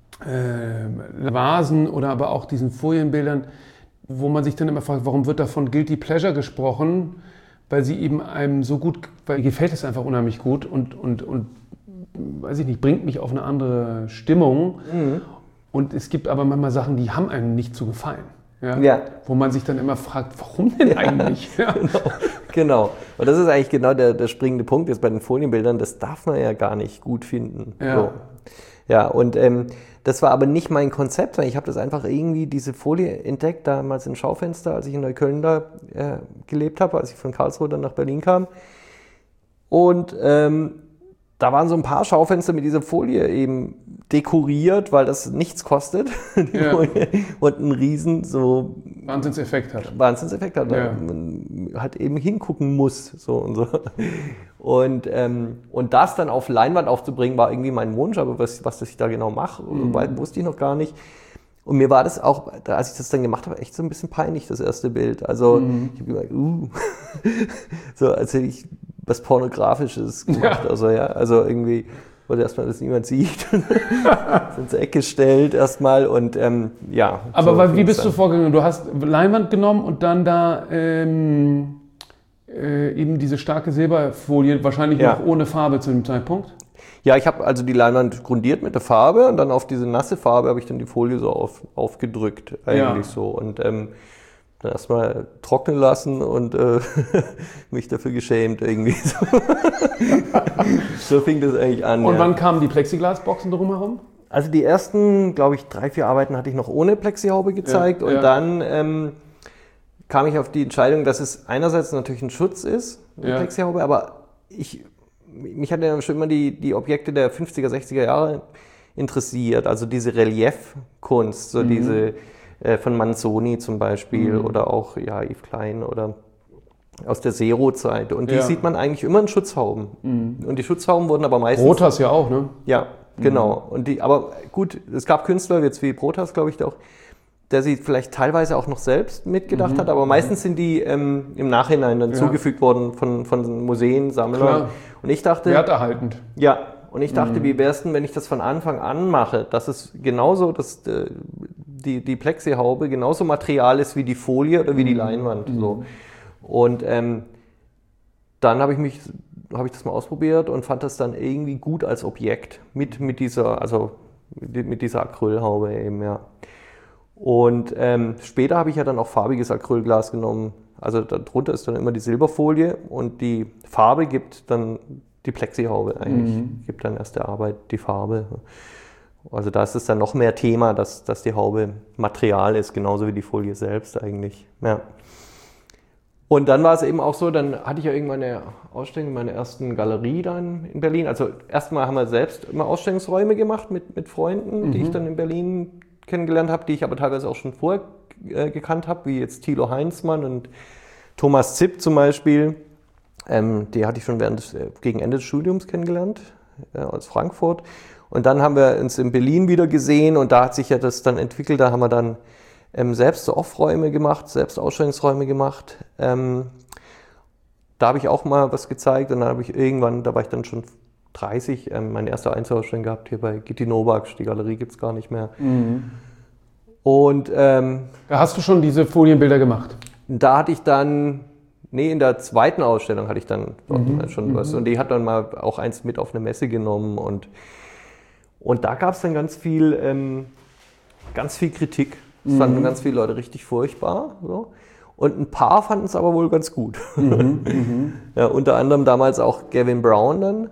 äh, Vasen oder aber auch diesen Folienbildern, wo man sich dann immer fragt, warum wird da von Guilty Pleasure gesprochen, weil sie eben einem so gut, weil gefällt es einfach unheimlich gut und, und, und weiß ich nicht, bringt mich auf eine andere Stimmung. Mhm. Und es gibt aber manchmal Sachen, die haben einem nicht zu gefallen. Ja? Ja. Wo man sich dann immer fragt, warum denn eigentlich? Ja, genau. genau. Und das ist eigentlich genau der, der springende Punkt jetzt bei den Folienbildern. Das darf man ja gar nicht gut finden. Ja, so. Ja, und ähm, das war aber nicht mein Konzept, weil ich habe das einfach irgendwie, diese Folie entdeckt, damals im Schaufenster, als ich in Neukölln da äh, gelebt habe, als ich von Karlsruhe dann nach Berlin kam. Und ähm, da waren so ein paar Schaufenster mit dieser Folie eben dekoriert, weil das nichts kostet. Die ja. Folie, und einen riesen so Wahnsinnseffekt hat. Wahnsinnseffekt hat. Ja. Man halt eben hingucken muss. So und so. Und, ähm, und das dann auf Leinwand aufzubringen, war irgendwie mein Wunsch, aber was, was ich da genau mache, mhm. wusste ich noch gar nicht. Und mir war das auch, als ich das dann gemacht habe, echt so ein bisschen peinlich, das erste Bild. Also mhm. ich habe gedacht, uh, so als hätte ich was Pornografisches gemacht. Ja. Also ja, also irgendwie wollte erstmal, dass niemand sieht, ins Eck gestellt erstmal und ähm, ja. Aber so wie bist dann. du vorgegangen? Du hast Leinwand genommen und dann da ähm, äh, eben diese starke Silberfolie, wahrscheinlich ja. noch ohne Farbe zu dem Zeitpunkt? Ja, ich habe also die Leinwand grundiert mit der Farbe und dann auf diese nasse Farbe habe ich dann die Folie so auf, aufgedrückt eigentlich ja. so und ähm, dann erstmal trocknen lassen und äh, mich dafür geschämt irgendwie. So. So fing das eigentlich an. Und ja. wann kamen die Plexiglasboxen drumherum? Also die ersten, glaube ich, drei, vier Arbeiten hatte ich noch ohne Plexihaube gezeigt ja, und ja. dann ähm, kam ich auf die Entscheidung, dass es einerseits natürlich ein Schutz ist, die ja. Plexihaube, aber ich, mich hat ja schon immer die, die Objekte der fünfziger, sechziger Jahre interessiert, also diese Reliefkunst, so mhm. diese von Manzoni zum Beispiel mhm. oder auch ja, Yves Klein oder aus der Zero-Zeit. Und die ja. sieht man eigentlich immer in Schutzhauben. Mhm. Und die Schutzhauben wurden aber meistens... Protas ja auch, ne? Ja, genau. Mhm. Und die, aber gut, es gab Künstler, jetzt wie Protas, glaube ich, auch, der sie vielleicht teilweise auch noch selbst mitgedacht mhm. hat, aber meistens sind die ähm, im Nachhinein dann ja. zugefügt worden von, von Museen, Sammlern. Klar. Und ich dachte... Werterhaltend. Ja, und ich dachte, mhm. wie wäre es denn, wenn ich das von Anfang an mache, dass es genauso, dass die, die Plexihaube genauso Material ist wie die Folie oder wie die Leinwand. Mhm. So. Und ähm, dann habe ich mich, habe ich das mal ausprobiert und fand das dann irgendwie gut als Objekt mit, mit dieser, also mit, mit dieser Acrylhaube eben, ja. Und ähm, später habe ich ja dann auch farbiges Acrylglas genommen. Also darunter ist dann immer die Silberfolie und die Farbe gibt dann die Plexihaube eigentlich, mhm. gibt dann erst der Arbeit die Farbe. Also da ist es dann noch mehr Thema, dass, dass die Haube Material ist, genauso wie die Folie selbst eigentlich. Ja. Und dann war es eben auch so, dann hatte ich ja irgendwann eine Ausstellung in meiner ersten Galerie dann in Berlin. Also erstmal haben wir selbst immer Ausstellungsräume gemacht mit, mit Freunden, mhm. die ich dann in Berlin kennengelernt habe, die ich aber teilweise auch schon vorher äh, gekannt habe, wie jetzt Thilo Heinzmann und Thomas Zipp zum Beispiel. Ähm, die hatte ich schon während des, äh, gegen Ende des Studiums kennengelernt, äh, aus Frankfurt. Und dann haben wir uns in Berlin wieder gesehen und da hat sich ja das dann entwickelt. Da haben wir dann ähm, selbst so Off-Räume gemacht, selbst Ausstellungsräume gemacht. Ähm, da habe ich auch mal was gezeigt und dann habe ich irgendwann, da war ich dann schon dreißig, ähm, meine erste Einzelausstellung gehabt hier bei Gitti Novak. Die Galerie gibt es gar nicht mehr. Mhm. Und ähm, da hast du schon diese Folienbilder gemacht? Da hatte ich dann... Nee, in der zweiten Ausstellung hatte ich dann mhm, schon was. Und die hat dann mal auch eins mit auf eine Messe genommen. Und, und da gab es dann ganz viel, ähm, ganz viel Kritik. Das mhm. fanden ganz viele Leute richtig furchtbar. So. Und ein paar fanden es aber wohl ganz gut. Mhm, mhm. Ja, unter anderem damals auch Gavin Brown dann.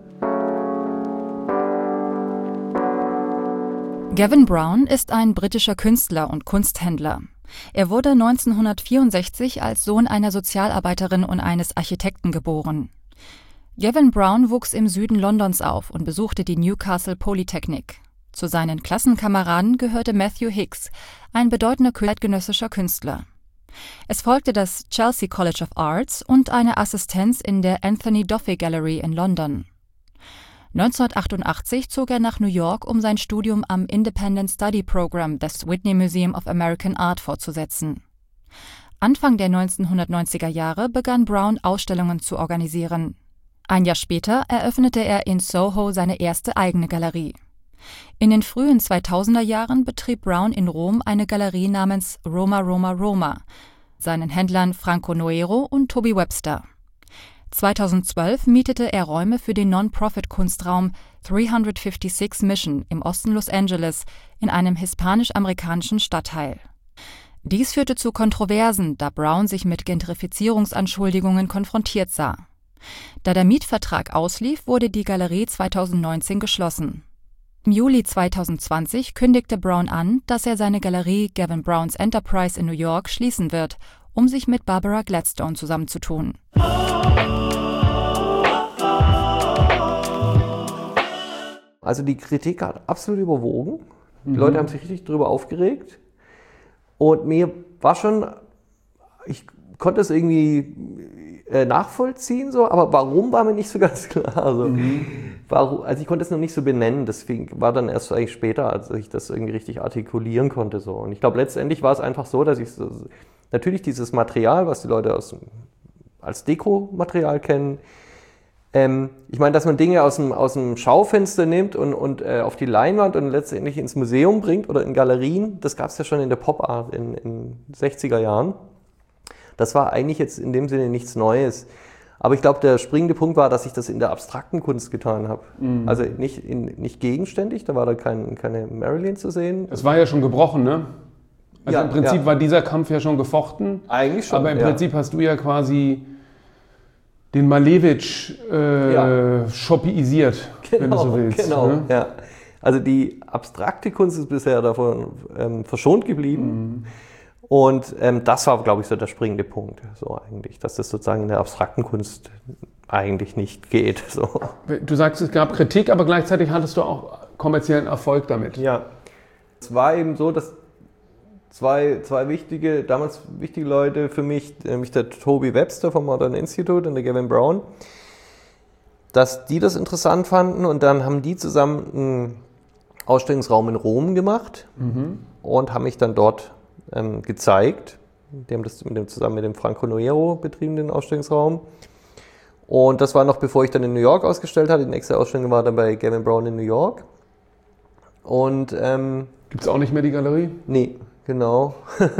Gavin Brown ist ein britischer Künstler und Kunsthändler. Er wurde neunzehnhundertvierundsechzig als Sohn einer Sozialarbeiterin und eines Architekten geboren. Gavin Brown wuchs im Süden Londons auf und besuchte die Newcastle Polytechnic. Zu seinen Klassenkameraden gehörte Matthew Hicks, ein bedeutender zeitgenössischer Künstler. Es folgte das Chelsea College of Arts und eine Assistenz in der Anthony Duffy Gallery in London. neunzehnhundertachtundachtzig zog er nach New York, um sein Studium am Independent Study Program des Whitney Museum of American Art fortzusetzen. Anfang der neunzehnhundertneunziger Jahre begann Brown, Ausstellungen zu organisieren. Ein Jahr später eröffnete er in Soho seine erste eigene Galerie. In den frühen zweitausender Jahren betrieb Brown in Rom eine Galerie namens Roma Roma Roma, seinen Händlern Franco Noero und Toby Webster. zweitausendzwölf mietete er Räume für den Non-Profit-Kunstraum dreihundertfünfundsechzig Mission im Osten Los Angeles in einem hispanisch-amerikanischen Stadtteil. Dies führte zu Kontroversen, da Brown sich mit Gentrifizierungsanschuldigungen konfrontiert sah. Da der Mietvertrag auslief, wurde die Galerie zweitausendneunzehn geschlossen. Im Juli zweitausendzwanzig kündigte Brown an, dass er seine Galerie Gavin Brown's Enterprise in New York schließen wird, um sich mit Barbara Gladstone zusammenzutun. Also die Kritik hat absolut überwogen. Die Mhm. Leute haben sich richtig darüber aufgeregt. Und mir war schon, ich konnte es irgendwie äh, nachvollziehen, so, aber warum war mir nicht so ganz klar. Also, mhm. warum, also ich konnte es noch nicht so benennen, deswegen war dann erst eigentlich später, als ich das irgendwie richtig artikulieren konnte. So. Und ich glaube, letztendlich war es einfach so, dass ich so, natürlich dieses Material, was die Leute aus, als Dekomaterial kennen, ähm, ich meine, dass man Dinge aus dem, aus dem Schaufenster nimmt und, und äh, auf die Leinwand und letztendlich ins Museum bringt oder in Galerien, das gab es ja schon in der Pop-Art in den sechziger Jahren. Das war eigentlich jetzt in dem Sinne nichts Neues. Aber ich glaube, der springende Punkt war, dass ich das in der abstrakten Kunst getan habe. Mhm. Also nicht, in, nicht gegenständig, da war da kein, keine Marilyn zu sehen. Es war ja schon gebrochen, ne? Also ja, im Prinzip ja. war dieser Kampf ja schon gefochten. Eigentlich schon, Aber im ja. Prinzip hast du ja quasi den Malevich äh, ja. shoppiisiert, genau, wenn du so willst. Genau, ne? ja. Also die abstrakte Kunst ist bisher davon ähm, verschont geblieben. Mhm. Und ähm, das war, glaube ich, so der springende Punkt, so eigentlich, dass das sozusagen in der abstrakten Kunst eigentlich nicht geht. So. Du sagst, es gab Kritik, aber gleichzeitig hattest du auch kommerziellen Erfolg damit. Ja, es war eben so, dass zwei, zwei wichtige, damals wichtige Leute für mich, nämlich der Toby Webster vom Modern Institute und der Gavin Brown, dass die das interessant fanden und dann haben die zusammen einen Ausstellungsraum in Rom gemacht mhm. und haben mich dann dort ähm, gezeigt. Die haben das mit dem, zusammen mit dem Franco Noero betrieben, den Ausstellungsraum. Und das war noch bevor ich dann in New York ausgestellt hatte. Die nächste Ausstellung war dann bei Gavin Brown in New York. Und ähm, gibt es auch nicht mehr die Galerie? Nee, genau.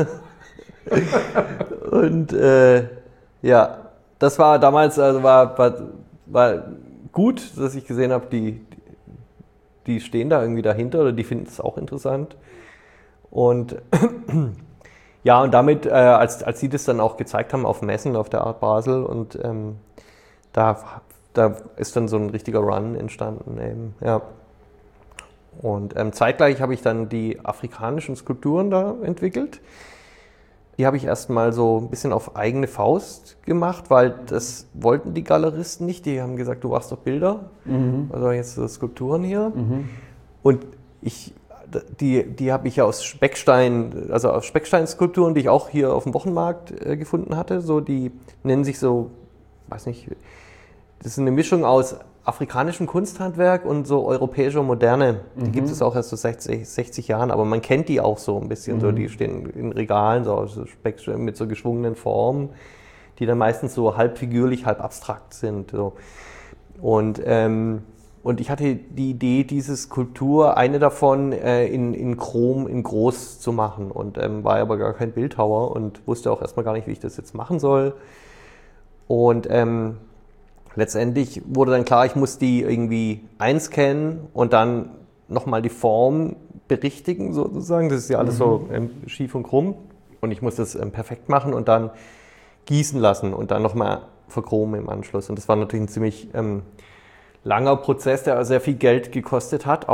Und äh, ja, das war damals, also war, war, war gut, dass ich gesehen habe, die, die stehen da irgendwie dahinter oder die finden es auch interessant. Und ja, und damit, äh, als, als sie das dann auch gezeigt haben auf Messen, auf der Art Basel, und ähm, da, da ist dann so ein richtiger Run entstanden eben, ja. Und ähm, zeitgleich habe ich dann die afrikanischen Skulpturen da entwickelt. Die habe ich erstmal so ein bisschen auf eigene Faust gemacht, weil das wollten die Galeristen nicht. Die haben gesagt, du machst doch Bilder, mhm. also jetzt so Skulpturen hier. Mhm. Und ich, die, die habe ich ja aus Speckstein, also aus Specksteinskulpturen, die ich auch hier auf dem Wochenmarkt äh, gefunden hatte. So, die nennen sich so, weiß nicht, das ist eine Mischung aus afrikanischem Kunsthandwerk und so europäischer Moderne. Die mhm. gibt es auch erst so sechzig, sechzig Jahren, aber man kennt die auch so ein bisschen. Mhm. So, die stehen in Regalen so, so mit so geschwungenen Formen, die dann meistens so halb figürlich, halb abstrakt sind. So. Und, ähm, und ich hatte die Idee, diese Skulptur, eine davon äh, in, in Chrom, in groß zu machen. Und ähm, war aber gar kein Bildhauer und wusste auch erstmal gar nicht, wie ich das jetzt machen soll. Und ähm, letztendlich wurde dann klar, ich muss die irgendwie einscannen und dann nochmal die Form berichtigen sozusagen. Das ist ja alles mhm. so ähm, schief und krumm. Und ich muss das ähm, perfekt machen und dann gießen lassen und dann nochmal verchromen im Anschluss. Und das war natürlich ein ziemlich ähm, langer Prozess, der sehr viel Geld gekostet hat, auch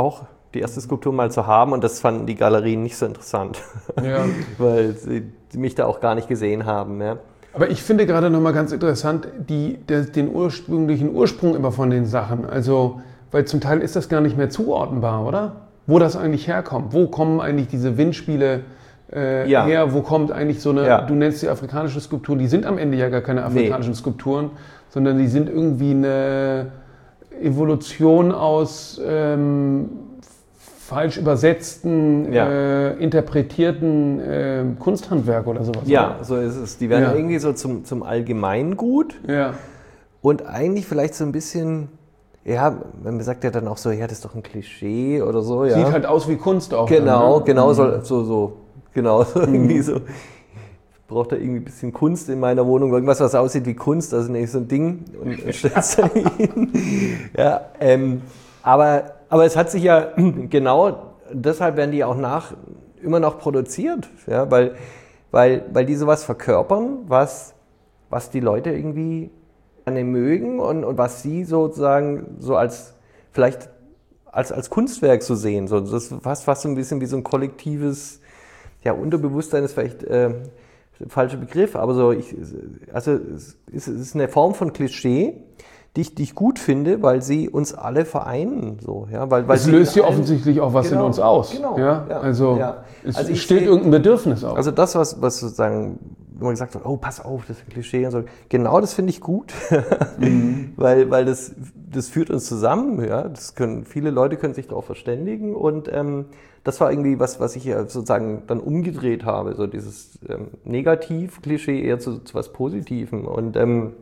die erste Skulptur mal zu haben und das fanden die Galerien nicht so interessant, Ja. weil sie mich da auch gar nicht gesehen haben. Ja. Aber ich finde gerade nochmal ganz interessant, die, der, den ursprünglichen Ursprung immer von den Sachen. Also, weil zum Teil ist das gar nicht mehr zuordnenbar, oder? Wo das eigentlich herkommt. Wo kommen eigentlich diese Windspiele äh, ja. her? Wo kommt eigentlich so eine, ja. du nennst sie afrikanische Skulpturen, die sind am Ende ja gar keine afrikanischen nee. Skulpturen, sondern die sind irgendwie eine Evolution aus ähm, falsch übersetzten, ja. äh, interpretierten äh, Kunsthandwerk oder sowas. Ja, oder? so ist es. Die werden ja. irgendwie so zum, zum Allgemeingut ja. und eigentlich vielleicht so ein bisschen, ja, man sagt ja dann auch so, ja, das ist doch ein Klischee oder so. Ja. Sieht halt aus wie Kunst auch. Genau, dann, ne? genau, mhm. so, so, so, genau, so mhm. irgendwie so. Ich brauche da irgendwie ein bisschen Kunst in meiner Wohnung, irgendwas, was aussieht wie Kunst, also nicht so ein Ding und stellst da hin. Ja, ähm, aber, aber es hat sich ja genau, deshalb werden die auch nach, immer noch produziert, ja, weil, weil, weil die sowas verkörpern, was, was die Leute irgendwie gerne mögen und, und was sie sozusagen so als, vielleicht als, als Kunstwerk so sehen. So, das ist fast, fast so ein bisschen wie so ein kollektives, ja, Unterbewusstsein ist vielleicht äh, der falsche Begriff, aber so, ich, also es ist, es ist eine Form von Klischee, die ich, die ich gut finde, weil sie uns alle vereinen. So, ja, weil, weil es löst ja offensichtlich auch was genau, in uns aus. Genau, ja? Ja, also ja. es also steht seh, irgendein Bedürfnis auf. Also das, was, was sozusagen, wenn man gesagt hat, oh, pass auf, das ist ein Klischee und so, genau das finde ich gut, mhm. weil, weil das, das führt uns zusammen. Ja? Das können, viele Leute können sich darauf verständigen und ähm, das war irgendwie was, was ich sozusagen dann umgedreht habe, so dieses ähm, Negativ-Klischee eher zu, zu was Positivem. Und ähm,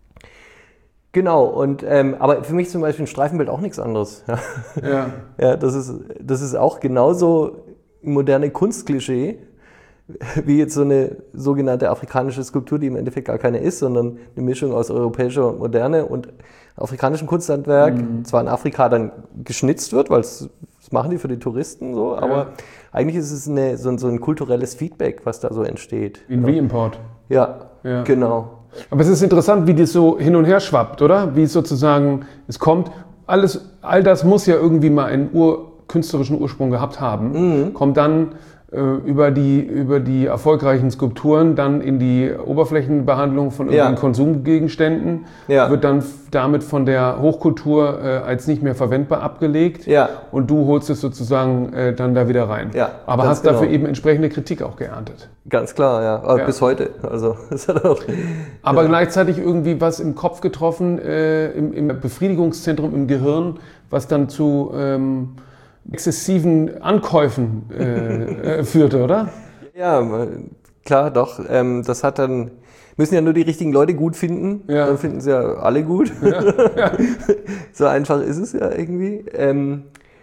genau, und ähm, aber für mich zum Beispiel ein Streifenbild auch nichts anderes. Ja, ja. ja das ist, das ist auch genauso ein moderne Kunstklischee, wie jetzt so eine sogenannte afrikanische Skulptur, die im Endeffekt gar keine ist, sondern eine Mischung aus europäischer Moderne und afrikanischem Kunsthandwerk, mhm. zwar in Afrika dann geschnitzt wird, weil es das machen die für die Touristen so, aber ja. eigentlich ist es eine, so, ein, so ein kulturelles Feedback, was da so entsteht. Wie ein Reimport. Ja, ja, genau. Aber es ist interessant, wie das so hin und her schwappt, oder? Wie es sozusagen, es kommt, alles, all das muss ja irgendwie mal einen ur, künstlerischen Ursprung gehabt haben, mhm. kommt dann äh, über, die, über die erfolgreichen Skulpturen dann in die Oberflächenbehandlung von irgendwelchen ja. Konsumgegenständen, ja. wird dann damit von der Hochkultur äh, als nicht mehr verwendbar abgelegt ja. und du holst es sozusagen äh, dann da wieder rein. Ja, aber hast genau. dafür eben entsprechende Kritik auch geerntet. Ganz klar, ja. Aber ja. bis heute. Also, das hat auch, aber ja. gleichzeitig irgendwie was im Kopf getroffen, äh, im, im Befriedigungszentrum im Gehirn, was dann zu ähm, exzessiven Ankäufen äh, äh, führte, oder? Ja, klar, doch. Ähm, das hat dann, müssen ja nur die richtigen Leute gut finden, ja. dann finden sie ja alle gut. Ja. Ja. So einfach ist es ja irgendwie. Ähm,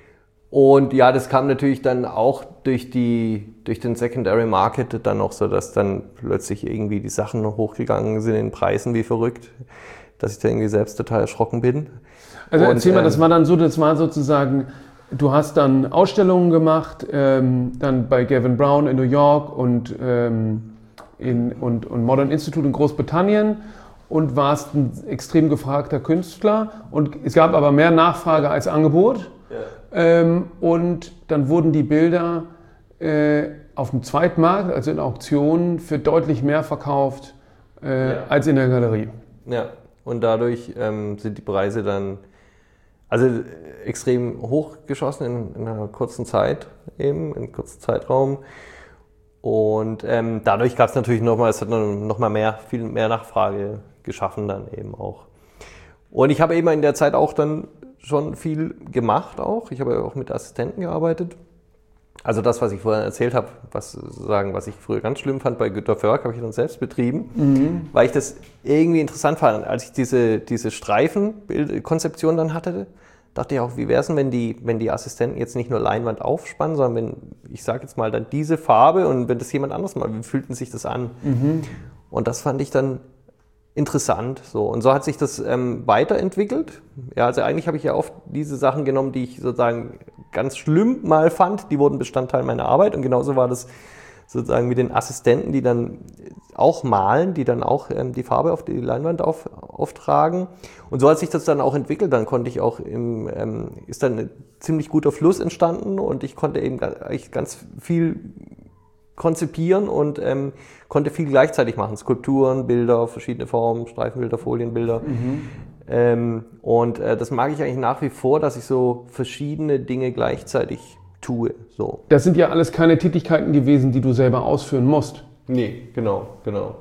und ja, das kam natürlich dann auch durch die, durch den Secondary Market dann noch so, dass dann plötzlich irgendwie die Sachen hochgegangen sind in Preisen wie verrückt, dass ich da irgendwie selbst total erschrocken bin. Also und, erzähl mal, ähm, das war dann so, das war sozusagen, du hast dann Ausstellungen gemacht, ähm, dann bei Gavin Brown in New York und, ähm, in, und, und Modern Institute in Großbritannien und warst ein extrem gefragter Künstler und es gab aber mehr Nachfrage als Angebot. Ja. Ähm, und dann wurden die Bilder äh, auf dem Zweitmarkt, also in Auktionen, für deutlich mehr verkauft äh, ja. als in der Galerie. Ja, und dadurch ähm, sind die Preise dann also extrem hochgeschossen in, in einer kurzen Zeit, eben, in einem kurzen Zeitraum. Und ähm, dadurch gab es natürlich nochmal, es hat nochmal mehr, viel mehr Nachfrage geschaffen dann eben auch. Und ich habe eben in der Zeit auch dann schon viel gemacht auch. Ich habe auch mit Assistenten gearbeitet. Also das, was ich vorhin erzählt habe, was, sagen, was ich früher ganz schlimm fand bei Günter Förg, habe ich dann selbst betrieben, mhm. weil ich das irgendwie interessant fand. Als ich diese, diese Streifenkonzeption dann hatte, dachte ich auch, wie wäre es denn, wenn die, wenn die Assistenten jetzt nicht nur Leinwand aufspannen, sondern wenn, ich sage jetzt mal, dann diese Farbe und wenn das jemand anderes mal, wie fühlt denn sich das an? Mhm. Und das fand ich dann interessant. So. Und so hat sich das ähm, weiterentwickelt. Ja, also eigentlich habe ich ja oft diese Sachen genommen, die ich sozusagen ganz schlimm mal fand, die wurden Bestandteil meiner Arbeit und genauso war das sozusagen mit den Assistenten, die dann auch malen, die dann auch ähm, die Farbe auf die Leinwand auf, auftragen. Und so hat sich das dann auch entwickelt. Dann konnte ich auch im, ähm, ist dann ein ziemlich guter Fluss entstanden und ich konnte eben eigentlich ganz viel konzipieren und ähm, konnte viel gleichzeitig machen. Skulpturen, Bilder, verschiedene Formen, Streifenbilder, Folienbilder. Mhm. Ähm, und äh, das mag ich eigentlich nach wie vor, dass ich so verschiedene Dinge gleichzeitig tue. So. Das sind ja alles keine Tätigkeiten gewesen, die du selber ausführen musst. Nee, genau, genau.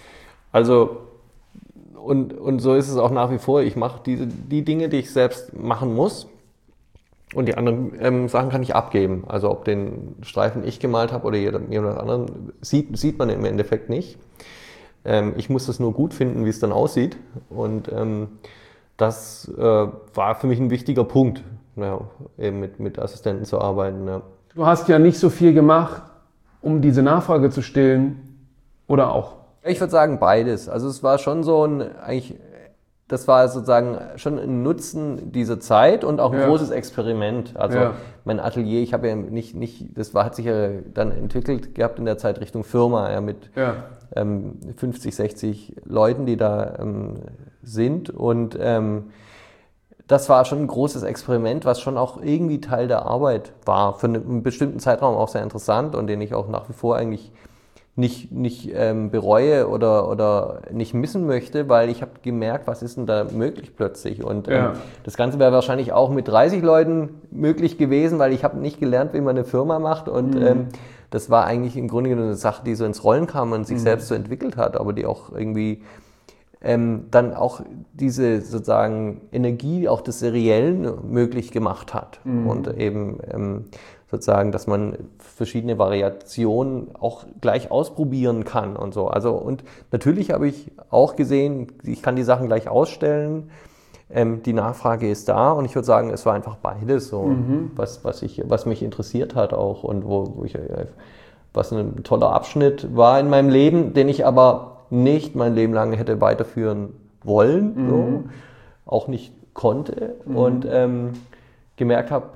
Also, und, und so ist es auch nach wie vor. Ich mache diese, die Dinge, die ich selbst machen muss. Und die anderen ähm, Sachen kann ich abgeben. Also ob den Streifen ich gemalt habe oder jemand anderen, sieht, sieht man im Endeffekt nicht. Ähm, ich muss das nur gut finden, wie es dann aussieht. Und ähm, das äh, war für mich ein wichtiger Punkt, ja, eben mit, mit Assistenten zu arbeiten. Ja. Du hast ja nicht so viel gemacht, um diese Nachfrage zu stillen, oder auch? Ich würde sagen beides. Also es war schon so ein, eigentlich, das war sozusagen schon ein Nutzen dieser Zeit und auch ein ja. großes Experiment. Also ja. mein Atelier, ich habe ja nicht, nicht, das war, hat sich ja dann entwickelt gehabt in der Zeit Richtung Firma, ja, mit ja. Ähm, fünfzig, sechzig Leuten, die da ähm, sind. Und ähm, das war schon ein großes Experiment, was schon auch irgendwie Teil der Arbeit war. Für einen bestimmten Zeitraum auch sehr interessant und den ich auch nach wie vor eigentlich nicht, nicht ähm, bereue oder, oder nicht missen möchte, weil ich habe gemerkt, was ist denn da möglich plötzlich. Und ähm, ja. das Ganze wäre wahrscheinlich auch mit dreißig Leuten möglich gewesen, weil ich habe nicht gelernt, wie man eine Firma macht. Und mhm. ähm, das war eigentlich im Grunde genommen eine Sache, die so ins Rollen kam und sich mhm. selbst so entwickelt hat, aber die auch irgendwie ähm, dann auch diese sozusagen Energie auch des Seriellen möglich gemacht hat. Mhm. Und eben ähm, sozusagen, dass man verschiedene Variationen auch gleich ausprobieren kann und so. Also und natürlich habe ich auch gesehen, ich kann die Sachen gleich ausstellen, ähm, die Nachfrage ist da und ich würde sagen, es war einfach beides so, mhm. was, was, ich, was mich interessiert hat auch und wo, wo ich, was ein toller Abschnitt war in meinem Leben, den ich aber nicht mein Leben lang hätte weiterführen wollen, mhm. so, auch nicht konnte mhm. und ähm, gemerkt habe,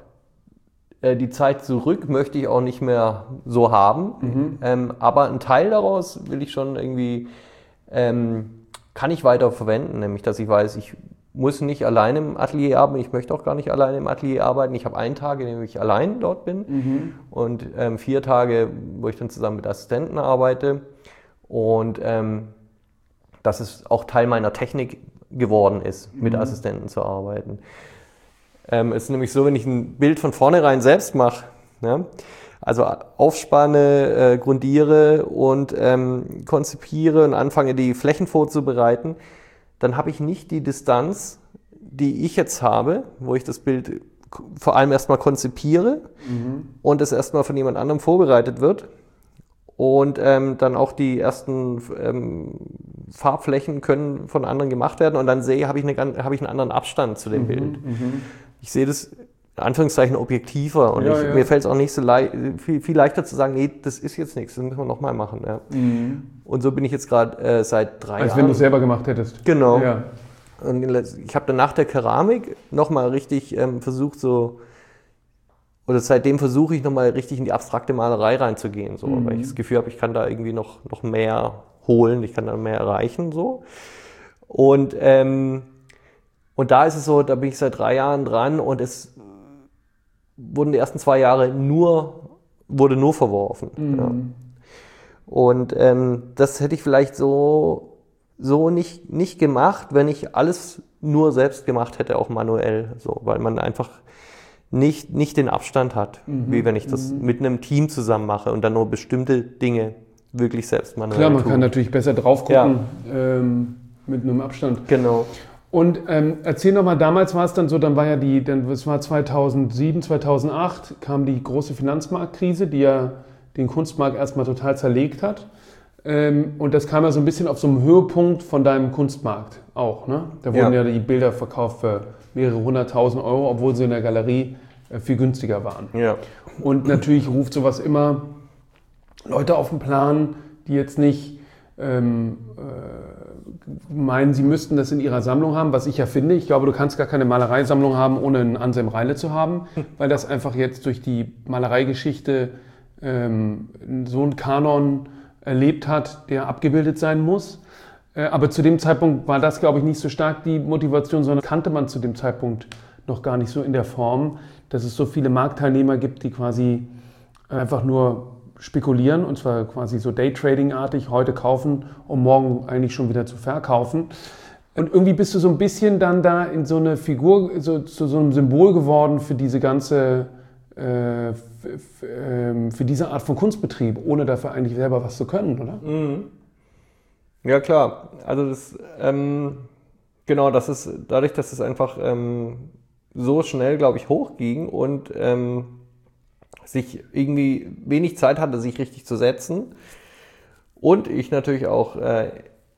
die Zeit zurück möchte ich auch nicht mehr so haben, mhm. ähm, aber einen Teil daraus will ich schon irgendwie, ähm, kann ich weiter verwenden, nämlich dass ich weiß, ich muss nicht allein im Atelier arbeiten, ich möchte auch gar nicht alleine im Atelier arbeiten, ich habe einen Tag, in dem ich allein dort bin mhm. und ähm, vier Tage, wo ich dann zusammen mit Assistenten arbeite und ähm, dass es auch Teil meiner Technik geworden ist, mhm. mit Assistenten zu arbeiten. Ähm, es ist nämlich so, wenn ich ein Bild von vornherein selbst mache, ja, also aufspanne, äh, grundiere und ähm, konzipiere und anfange, die Flächen vorzubereiten, dann habe ich nicht die Distanz, die ich jetzt habe, wo ich das Bild vor allem erstmal konzipiere mhm. und es erstmal von jemand anderem vorbereitet wird und ähm, dann auch die ersten ähm, Farbflächen können von anderen gemacht werden und dann sehe, habe ich, eine, habe ich einen anderen Abstand zu dem mhm. Bild. Mhm. Ich sehe das in Anführungszeichen objektiver und ja, ich, ja. mir fällt es auch nicht so leicht, viel, viel leichter zu sagen, nee, das ist jetzt nichts, das müssen wir nochmal machen. Ja. Mhm. Und so bin ich jetzt gerade äh, seit drei Als Jahren. Als wenn du es selber gemacht hättest. Genau. Ja. Und ich habe dann nach der Keramik nochmal richtig ähm, versucht, so, oder seitdem versuche ich nochmal richtig in die abstrakte Malerei reinzugehen, so, mhm. weil ich das Gefühl habe, ich kann da irgendwie noch, noch mehr holen, ich kann da mehr erreichen. So. Und ähm, Und da ist es so, da bin ich seit drei Jahren dran und es wurden die ersten zwei Jahre nur, wurde nur verworfen. Mhm. Ja. Und ähm, das hätte ich vielleicht so, so nicht, nicht gemacht, wenn ich alles nur selbst gemacht hätte, auch manuell, so, weil man einfach nicht, nicht den Abstand hat, mhm. wie wenn ich das mhm. mit einem Team zusammen mache und dann nur bestimmte Dinge wirklich selbst manuell Klar, man tun. kann natürlich besser drauf gucken, ja. ähm, mit einem Abstand. Genau. Und ähm, erzähl nochmal, damals war es dann so, dann war ja die, dann, es war zweitausendsieben, zweitausendacht, kam die große Finanzmarktkrise, die ja den Kunstmarkt erstmal total zerlegt hat. Ähm, und das kam ja so ein bisschen auf so einem Höhepunkt von deinem Kunstmarkt auch, ne? Da wurden ja, ja die Bilder verkauft für mehrere hunderttausend Euro, obwohl sie in der Galerie äh, viel günstiger waren. Ja. Und natürlich ruft sowas immer Leute auf den Plan, die jetzt nicht ähm, äh, meinen, sie müssten das in ihrer Sammlung haben, was ich ja finde. Ich glaube, du kannst gar keine Malereisammlung haben, ohne einen Anselm Reile zu haben, weil das einfach jetzt durch die Malereigeschichte ähm, so einen Kanon erlebt hat, der abgebildet sein muss. Äh, aber zu dem Zeitpunkt war das, glaube ich, nicht so stark die Motivation, sondern kannte man zu dem Zeitpunkt noch gar nicht so in der Form, dass es so viele Marktteilnehmer gibt, die quasi einfach nur spekulieren, und zwar quasi so Daytrading-artig, heute kaufen, um morgen eigentlich schon wieder zu verkaufen. Und irgendwie bist du so ein bisschen dann da in so eine Figur, so, zu so einem Symbol geworden für diese ganze, äh, für diese Art von Kunstbetrieb, ohne dafür eigentlich selber was zu können, oder? Mhm. Ja, klar. Also das, ähm, genau, das ist dadurch, dass es einfach ähm, so schnell, glaube ich, hochging und ähm, sich irgendwie wenig Zeit hatte, sich richtig zu setzen. Und ich natürlich auch äh,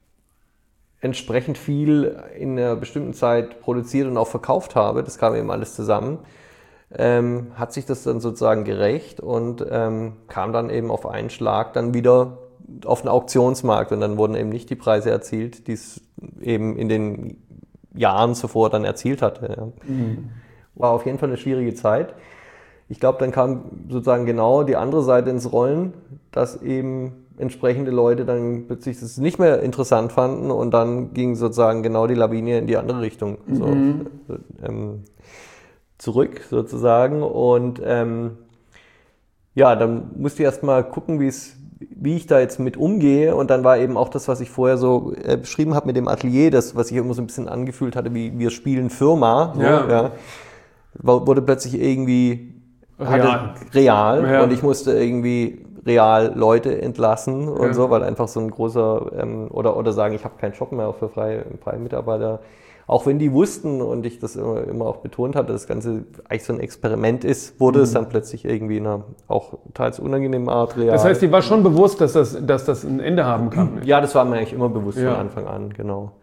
entsprechend viel in einer bestimmten Zeit produziert und auch verkauft habe, das kam eben alles zusammen, ähm, hat sich das dann sozusagen gerecht und ähm, kam dann eben auf einen Schlag dann wieder auf den Auktionsmarkt und dann wurden eben nicht die Preise erzielt, die es eben in den Jahren zuvor dann erzielt hatte. Ja. Mhm. War auf jeden Fall eine schwierige Zeit. Ich glaube, dann kam sozusagen genau die andere Seite ins Rollen, dass eben entsprechende Leute dann plötzlich das nicht mehr interessant fanden und dann ging sozusagen genau die Lawine in die andere Richtung so, mhm. ähm, zurück sozusagen und ähm, ja, dann musste ich erstmal gucken, wie es wie ich da jetzt mit umgehe und dann war eben auch das, was ich vorher so äh, beschrieben habe mit dem Atelier, das, was ich immer so ein bisschen angefühlt hatte, wie wir spielen Firma, so, ja. Ja, wurde plötzlich irgendwie real, real ja. Und ich musste irgendwie real Leute entlassen und ja. so, weil einfach so ein großer, ähm, oder, oder sagen, ich habe keinen Job mehr auch für freie, freie Mitarbeiter, auch wenn die wussten und ich das immer, immer auch betont habe, dass das Ganze eigentlich so ein Experiment ist, wurde mhm. es dann plötzlich irgendwie in einer auch teils unangenehmen Art real. Das heißt, dir war schon bewusst, dass das, dass das ein Ende haben kann? Nicht? Ja, das war mir eigentlich immer bewusst ja. von Anfang an, genau.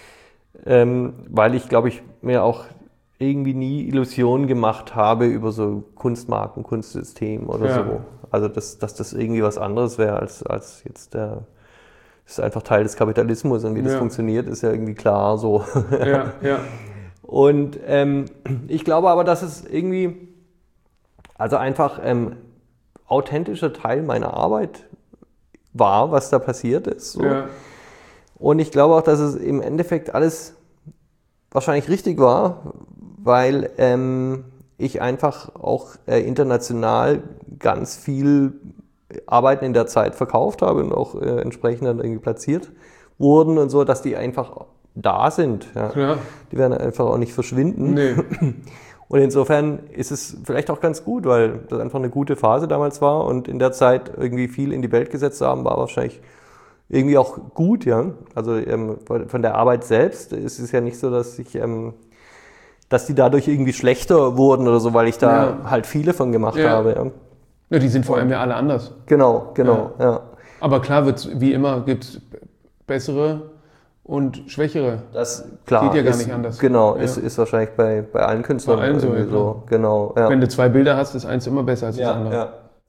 Ähm, weil ich, glaube ich, mir auch irgendwie nie Illusionen gemacht habe über so Kunstmarken, Kunstsystem oder ja. so. Also, dass, dass das irgendwie was anderes wäre als, als jetzt der... Das ist einfach Teil des Kapitalismus und wie das ja. funktioniert, ist ja irgendwie klar so. Ja, ja. Und ähm, ich glaube aber, dass es irgendwie, also einfach ähm, authentischer Teil meiner Arbeit war, was da passiert ist. So. Ja. Und ich glaube auch, dass es im Endeffekt alles wahrscheinlich richtig war, weil ähm, ich einfach auch äh, international ganz viel Arbeiten in der Zeit verkauft habe und auch äh, entsprechend dann irgendwie platziert wurden und so, dass die einfach da sind. Ja. Ja. Die werden einfach auch nicht verschwinden. Nee. Und insofern ist es vielleicht auch ganz gut, weil das einfach eine gute Phase damals war und in der Zeit irgendwie viel in die Welt gesetzt zu haben, war wahrscheinlich irgendwie auch gut. Ja. Also ähm, von der Arbeit selbst ist es ja nicht so, dass ich... Ähm, dass die dadurch irgendwie schlechter wurden oder so, weil ich da ja. halt viele von gemacht ja. habe. Ja. Ja, die sind vor allem ja alle anders. Genau, genau, ja. ja. Aber klar, wird's, wie immer gibt es bessere und schwächere. Das klar, geht ja gar ist, nicht anders. Genau, ja. ist, ist wahrscheinlich bei, bei allen Künstlern bei allen so, ja, so. Genau, ja. Wenn du zwei Bilder hast, ist eins immer besser als ja, das andere. Ja.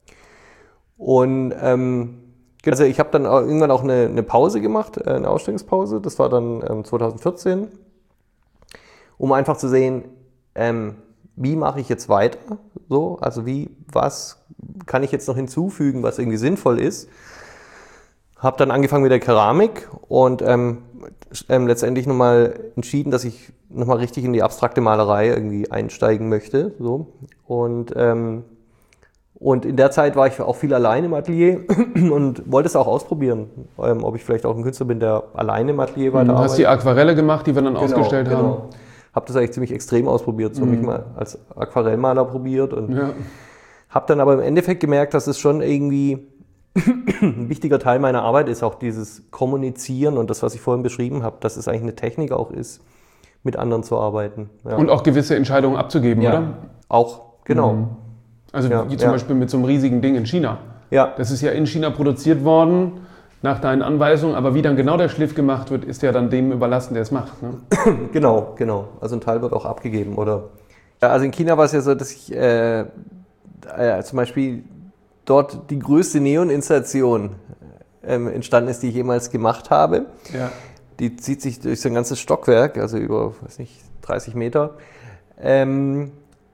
Und ähm, also ich habe dann auch irgendwann auch eine, eine Pause gemacht, eine Ausstellungspause. Das war dann ähm, zwanzig vierzehn, um einfach zu sehen, ähm, wie mache ich jetzt weiter? So, also wie, was kann ich jetzt noch hinzufügen, was irgendwie sinnvoll ist? Habe dann angefangen mit der Keramik und ähm, ähm, letztendlich nochmal entschieden, dass ich nochmal richtig in die abstrakte Malerei irgendwie einsteigen möchte. So. Und, ähm, und in der Zeit war ich auch viel allein im Atelier und wollte es auch ausprobieren, ähm, ob ich vielleicht auch ein Künstler bin, der alleine im Atelier weiterarbeitet. Du hast die Aquarelle gemacht, die wir dann genau, ausgestellt genau. haben. Habe das eigentlich ziemlich extrem ausprobiert, so mhm. mich mal als Aquarellmaler probiert und ja. habe dann aber im Endeffekt gemerkt, dass es schon irgendwie ein wichtiger Teil meiner Arbeit ist, auch dieses Kommunizieren und das, was ich vorhin beschrieben habe, dass es eigentlich eine Technik auch ist, mit anderen zu arbeiten. Ja. Und auch gewisse Entscheidungen abzugeben, ja. oder? Auch, genau. Mhm. Also ja, wie zum ja. Beispiel mit so einem riesigen Ding in China. Ja. Das ist ja in China produziert worden, nach deinen Anweisungen, aber wie dann genau der Schliff gemacht wird, ist ja dann dem überlassen, der es macht. Ne? Genau, genau. Also ein Teil wird auch abgegeben, oder? Also in China war es ja so, dass ich äh, äh, zum Beispiel dort die größte Neon-Installation ähm, entstanden ist, die ich jemals gemacht habe. Ja. Die zieht sich durch so ein ganzes Stockwerk, also über, weiß nicht, dreißig Meter. Ähm,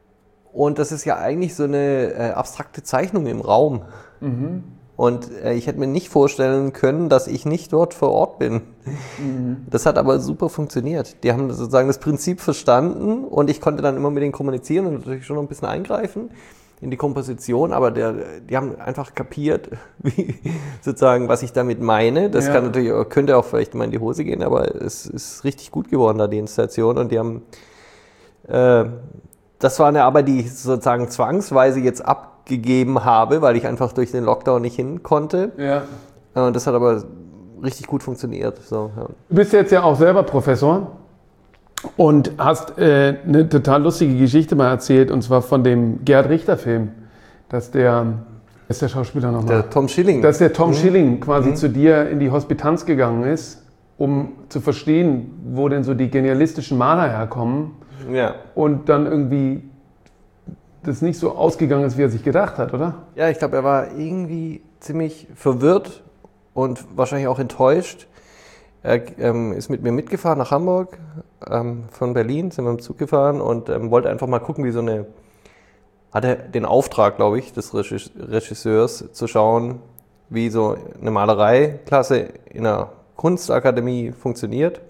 Und das ist ja eigentlich so eine äh, abstrakte Zeichnung im Raum. Mhm. Und äh, ich hätte mir nicht vorstellen können, dass ich nicht dort vor Ort bin. Mhm. Das hat aber super funktioniert. Die haben sozusagen das Prinzip verstanden und ich konnte dann immer mit denen kommunizieren und natürlich schon noch ein bisschen eingreifen in die Komposition, aber der, die haben einfach kapiert, wie, sozusagen, was ich damit meine. Das ja. kann natürlich, könnte auch vielleicht mal in die Hose gehen, aber es ist richtig gut geworden, da die Installation. Und die haben, äh, das war eine Arbeit, die ich sozusagen zwangsweise jetzt abgegeben habe, weil ich einfach durch den Lockdown nicht hin konnte. Ja. Und das hat aber richtig gut funktioniert. So, ja. Du bist jetzt ja auch selber Professor. Und hast äh, eine total lustige Geschichte mal erzählt, und zwar von dem Gerhard Richter-Film, dass der, ist der Schauspieler nochmal? Der Tom Schilling. Dass der Tom mhm. Schilling quasi mhm. zu dir in die Hospitanz gegangen ist, um zu verstehen, wo denn so die genialistischen Maler herkommen. Ja. Und dann irgendwie das nicht so ausgegangen ist, wie er sich gedacht hat, oder? Ja, ich glaube, er war irgendwie ziemlich verwirrt und wahrscheinlich auch enttäuscht. Er ähm, ist mit mir mitgefahren nach Hamburg, ähm, von Berlin sind wir im Zug gefahren und ähm, wollte einfach mal gucken, wie so eine, hatte den Auftrag, glaube ich, des Regisseurs zu schauen, wie so eine Malereiklasse in einer Kunstakademie funktioniert.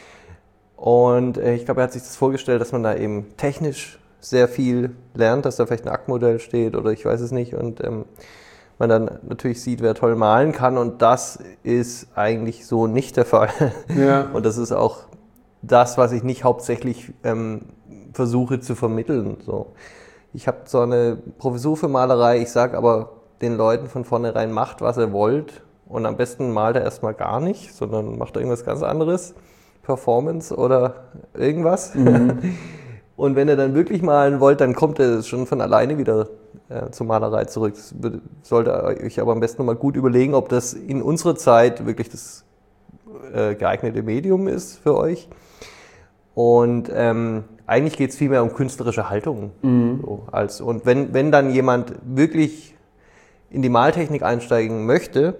Und äh, ich glaube, er hat sich das vorgestellt, dass man da eben technisch sehr viel lernt, dass da vielleicht ein Aktmodell steht oder ich weiß es nicht und ähm, man dann natürlich sieht, wer toll malen kann und das ist eigentlich so nicht der Fall. Ja. Und das ist auch das, was ich nicht hauptsächlich ähm, versuche zu vermitteln. So. Ich habe so eine Professur für Malerei, ich sage aber den Leuten von vornherein, macht, was ihr wollt und am besten malt er erstmal gar nicht, sondern macht irgendwas ganz anderes, Performance oder irgendwas. Mhm. Und wenn ihr dann wirklich malen wollt, dann kommt er schon von alleine wieder äh, zur Malerei zurück. Das solltet ihr euch aber am besten nochmal gut überlegen, ob das in unserer Zeit wirklich das äh, geeignete Medium ist für euch. Und ähm, eigentlich geht es vielmehr um künstlerische Haltung. Mhm. So, als, und wenn, wenn dann jemand wirklich in die Maltechnik einsteigen möchte,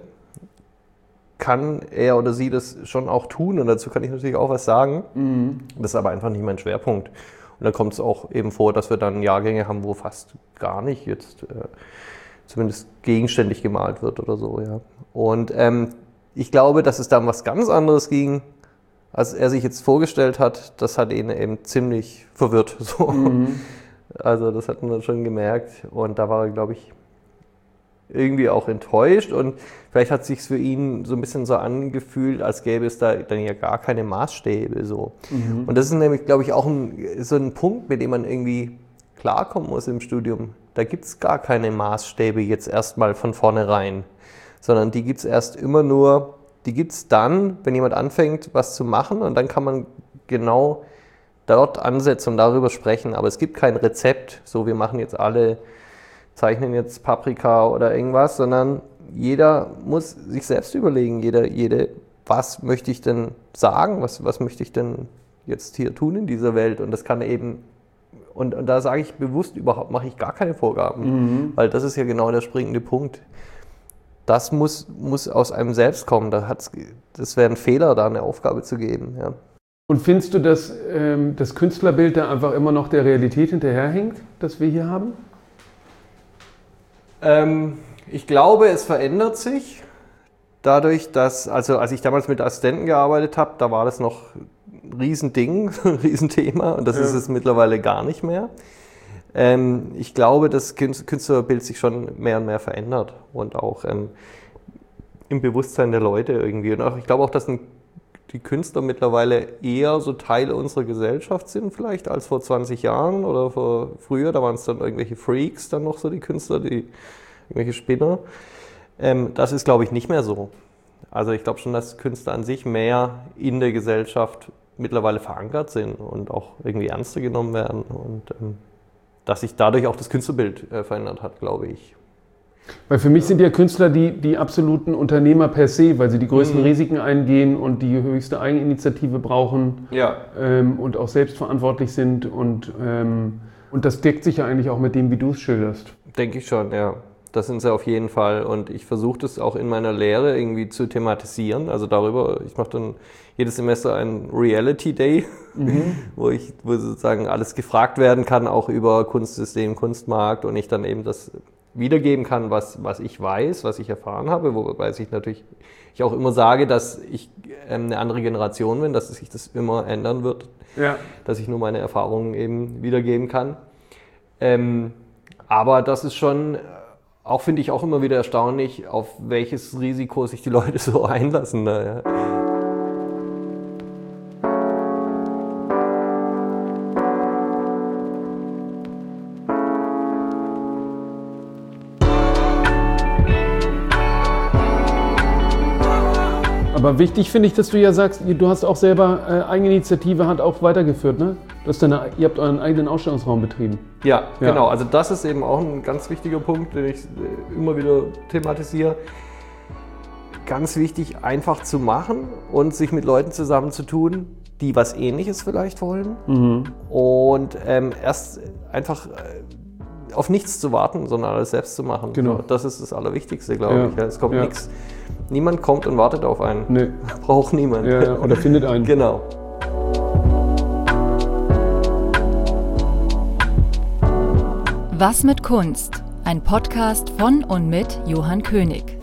kann er oder sie das schon auch tun. Und dazu kann ich natürlich auch was sagen. Mhm. Das ist aber einfach nicht mein Schwerpunkt. Und dann kommt es auch eben vor, dass wir dann Jahrgänge haben, wo fast gar nicht jetzt äh, zumindest gegenständig gemalt wird oder so. Ja. Und ähm, ich glaube, dass es da um was ganz anderes ging, als er sich jetzt vorgestellt hat. Das hat ihn eben ziemlich verwirrt. So. Mhm. Also das hat man dann schon gemerkt. Und da war er, glaube ich, irgendwie auch enttäuscht. Und vielleicht hat es sich für ihn so ein bisschen so angefühlt, als gäbe es da dann ja gar keine Maßstäbe. So. Mhm. Und das ist nämlich, glaube ich, auch ein, so ein Punkt, mit dem man irgendwie klarkommen muss im Studium. Da gibt es gar keine Maßstäbe jetzt erstmal von vornherein, sondern die gibt es erst immer nur, die gibt es dann, wenn jemand anfängt, was zu machen und dann kann man genau dort ansetzen und darüber sprechen. Aber es gibt kein Rezept, so wir machen jetzt alle, zeichnen jetzt Paprika oder irgendwas, sondern jeder muss sich selbst überlegen, jeder, jede, was möchte ich denn sagen, was, was möchte ich denn jetzt hier tun in dieser Welt und das kann eben, und, und da sage ich bewusst überhaupt, mache ich gar keine Vorgaben, mhm. weil das ist ja genau der springende Punkt. Das muss, muss aus einem selbst kommen, da hat's, das wäre ein Fehler, da eine Aufgabe zu geben. Ja. Und findest du, dass ähm, das Künstlerbild da einfach immer noch der Realität hinterherhinkt, das wir hier haben? Ähm, ich glaube, es verändert sich dadurch, dass, also als ich damals mit Assistenten gearbeitet habe, da war das noch ein Riesending, ein Riesenthema und das ja. ist es mittlerweile gar nicht mehr. Ähm, ich glaube, das Künstlerbild sich schon mehr und mehr verändert und auch ähm, im Bewusstsein der Leute irgendwie. Und auch, ich glaube auch, dass ein, die Künstler mittlerweile eher so Teil unserer Gesellschaft sind vielleicht als vor zwanzig Jahren oder vor früher. Da waren es dann irgendwelche Freaks, dann noch so die Künstler, die irgendwelche Spinner. Ähm, das ist, glaube ich, nicht mehr so. Also ich glaube schon, dass Künstler an sich mehr in der Gesellschaft mittlerweile verankert sind und auch irgendwie ernster genommen werden und ähm, dass sich dadurch auch das Künstlerbild äh, verändert hat, glaube ich. Weil für mich sind ja Künstler die, die absoluten Unternehmer per se, weil sie die größten mhm. Risiken eingehen und die höchste Eigeninitiative brauchen ja. ähm, und auch selbstverantwortlich sind. Und, ähm, und das deckt sich ja eigentlich auch mit dem, wie du es schilderst. Denke ich schon, ja. Das sind sie auf jeden Fall. Und ich versuche das auch in meiner Lehre irgendwie zu thematisieren. Also darüber, ich mache dann jedes Semester einen Reality Day, mhm. wo ich wo sozusagen alles gefragt werden kann, auch über Kunstsystem, Kunstmarkt, und ich dann eben das wiedergeben kann, was, was ich weiß, was ich erfahren habe, wobei ich natürlich ich auch immer sage, dass ich ähm, eine andere Generation bin, dass sich das immer ändern wird, ja. dass ich nur meine Erfahrungen eben wiedergeben kann. Ähm, aber das ist schon, auch finde ich auch immer wieder erstaunlich, auf welches Risiko sich die Leute so einlassen. Ne? Ja. Aber wichtig finde ich, dass du ja sagst, du hast auch selber äh, Eigeninitiative hat auch weitergeführt, ne? Du hast deine, ihr habt euren eigenen Ausstellungsraum betrieben. Ja, ja, genau. Also das ist eben auch ein ganz wichtiger Punkt, den ich immer wieder thematisiere. Ganz wichtig, einfach zu machen und sich mit Leuten zusammenzutun, die was Ähnliches vielleicht wollen. Mhm. Und ähm, erst einfach äh, auf nichts zu warten, sondern alles selbst zu machen. Genau. Das ist das Allerwichtigste, glaube ja. ich. Es kommt ja. nichts. Niemand kommt und wartet auf einen. Nee. Braucht niemand. Ja, oder findet einen. Genau. Was mit Kunst? Ein Podcast von und mit Johann König.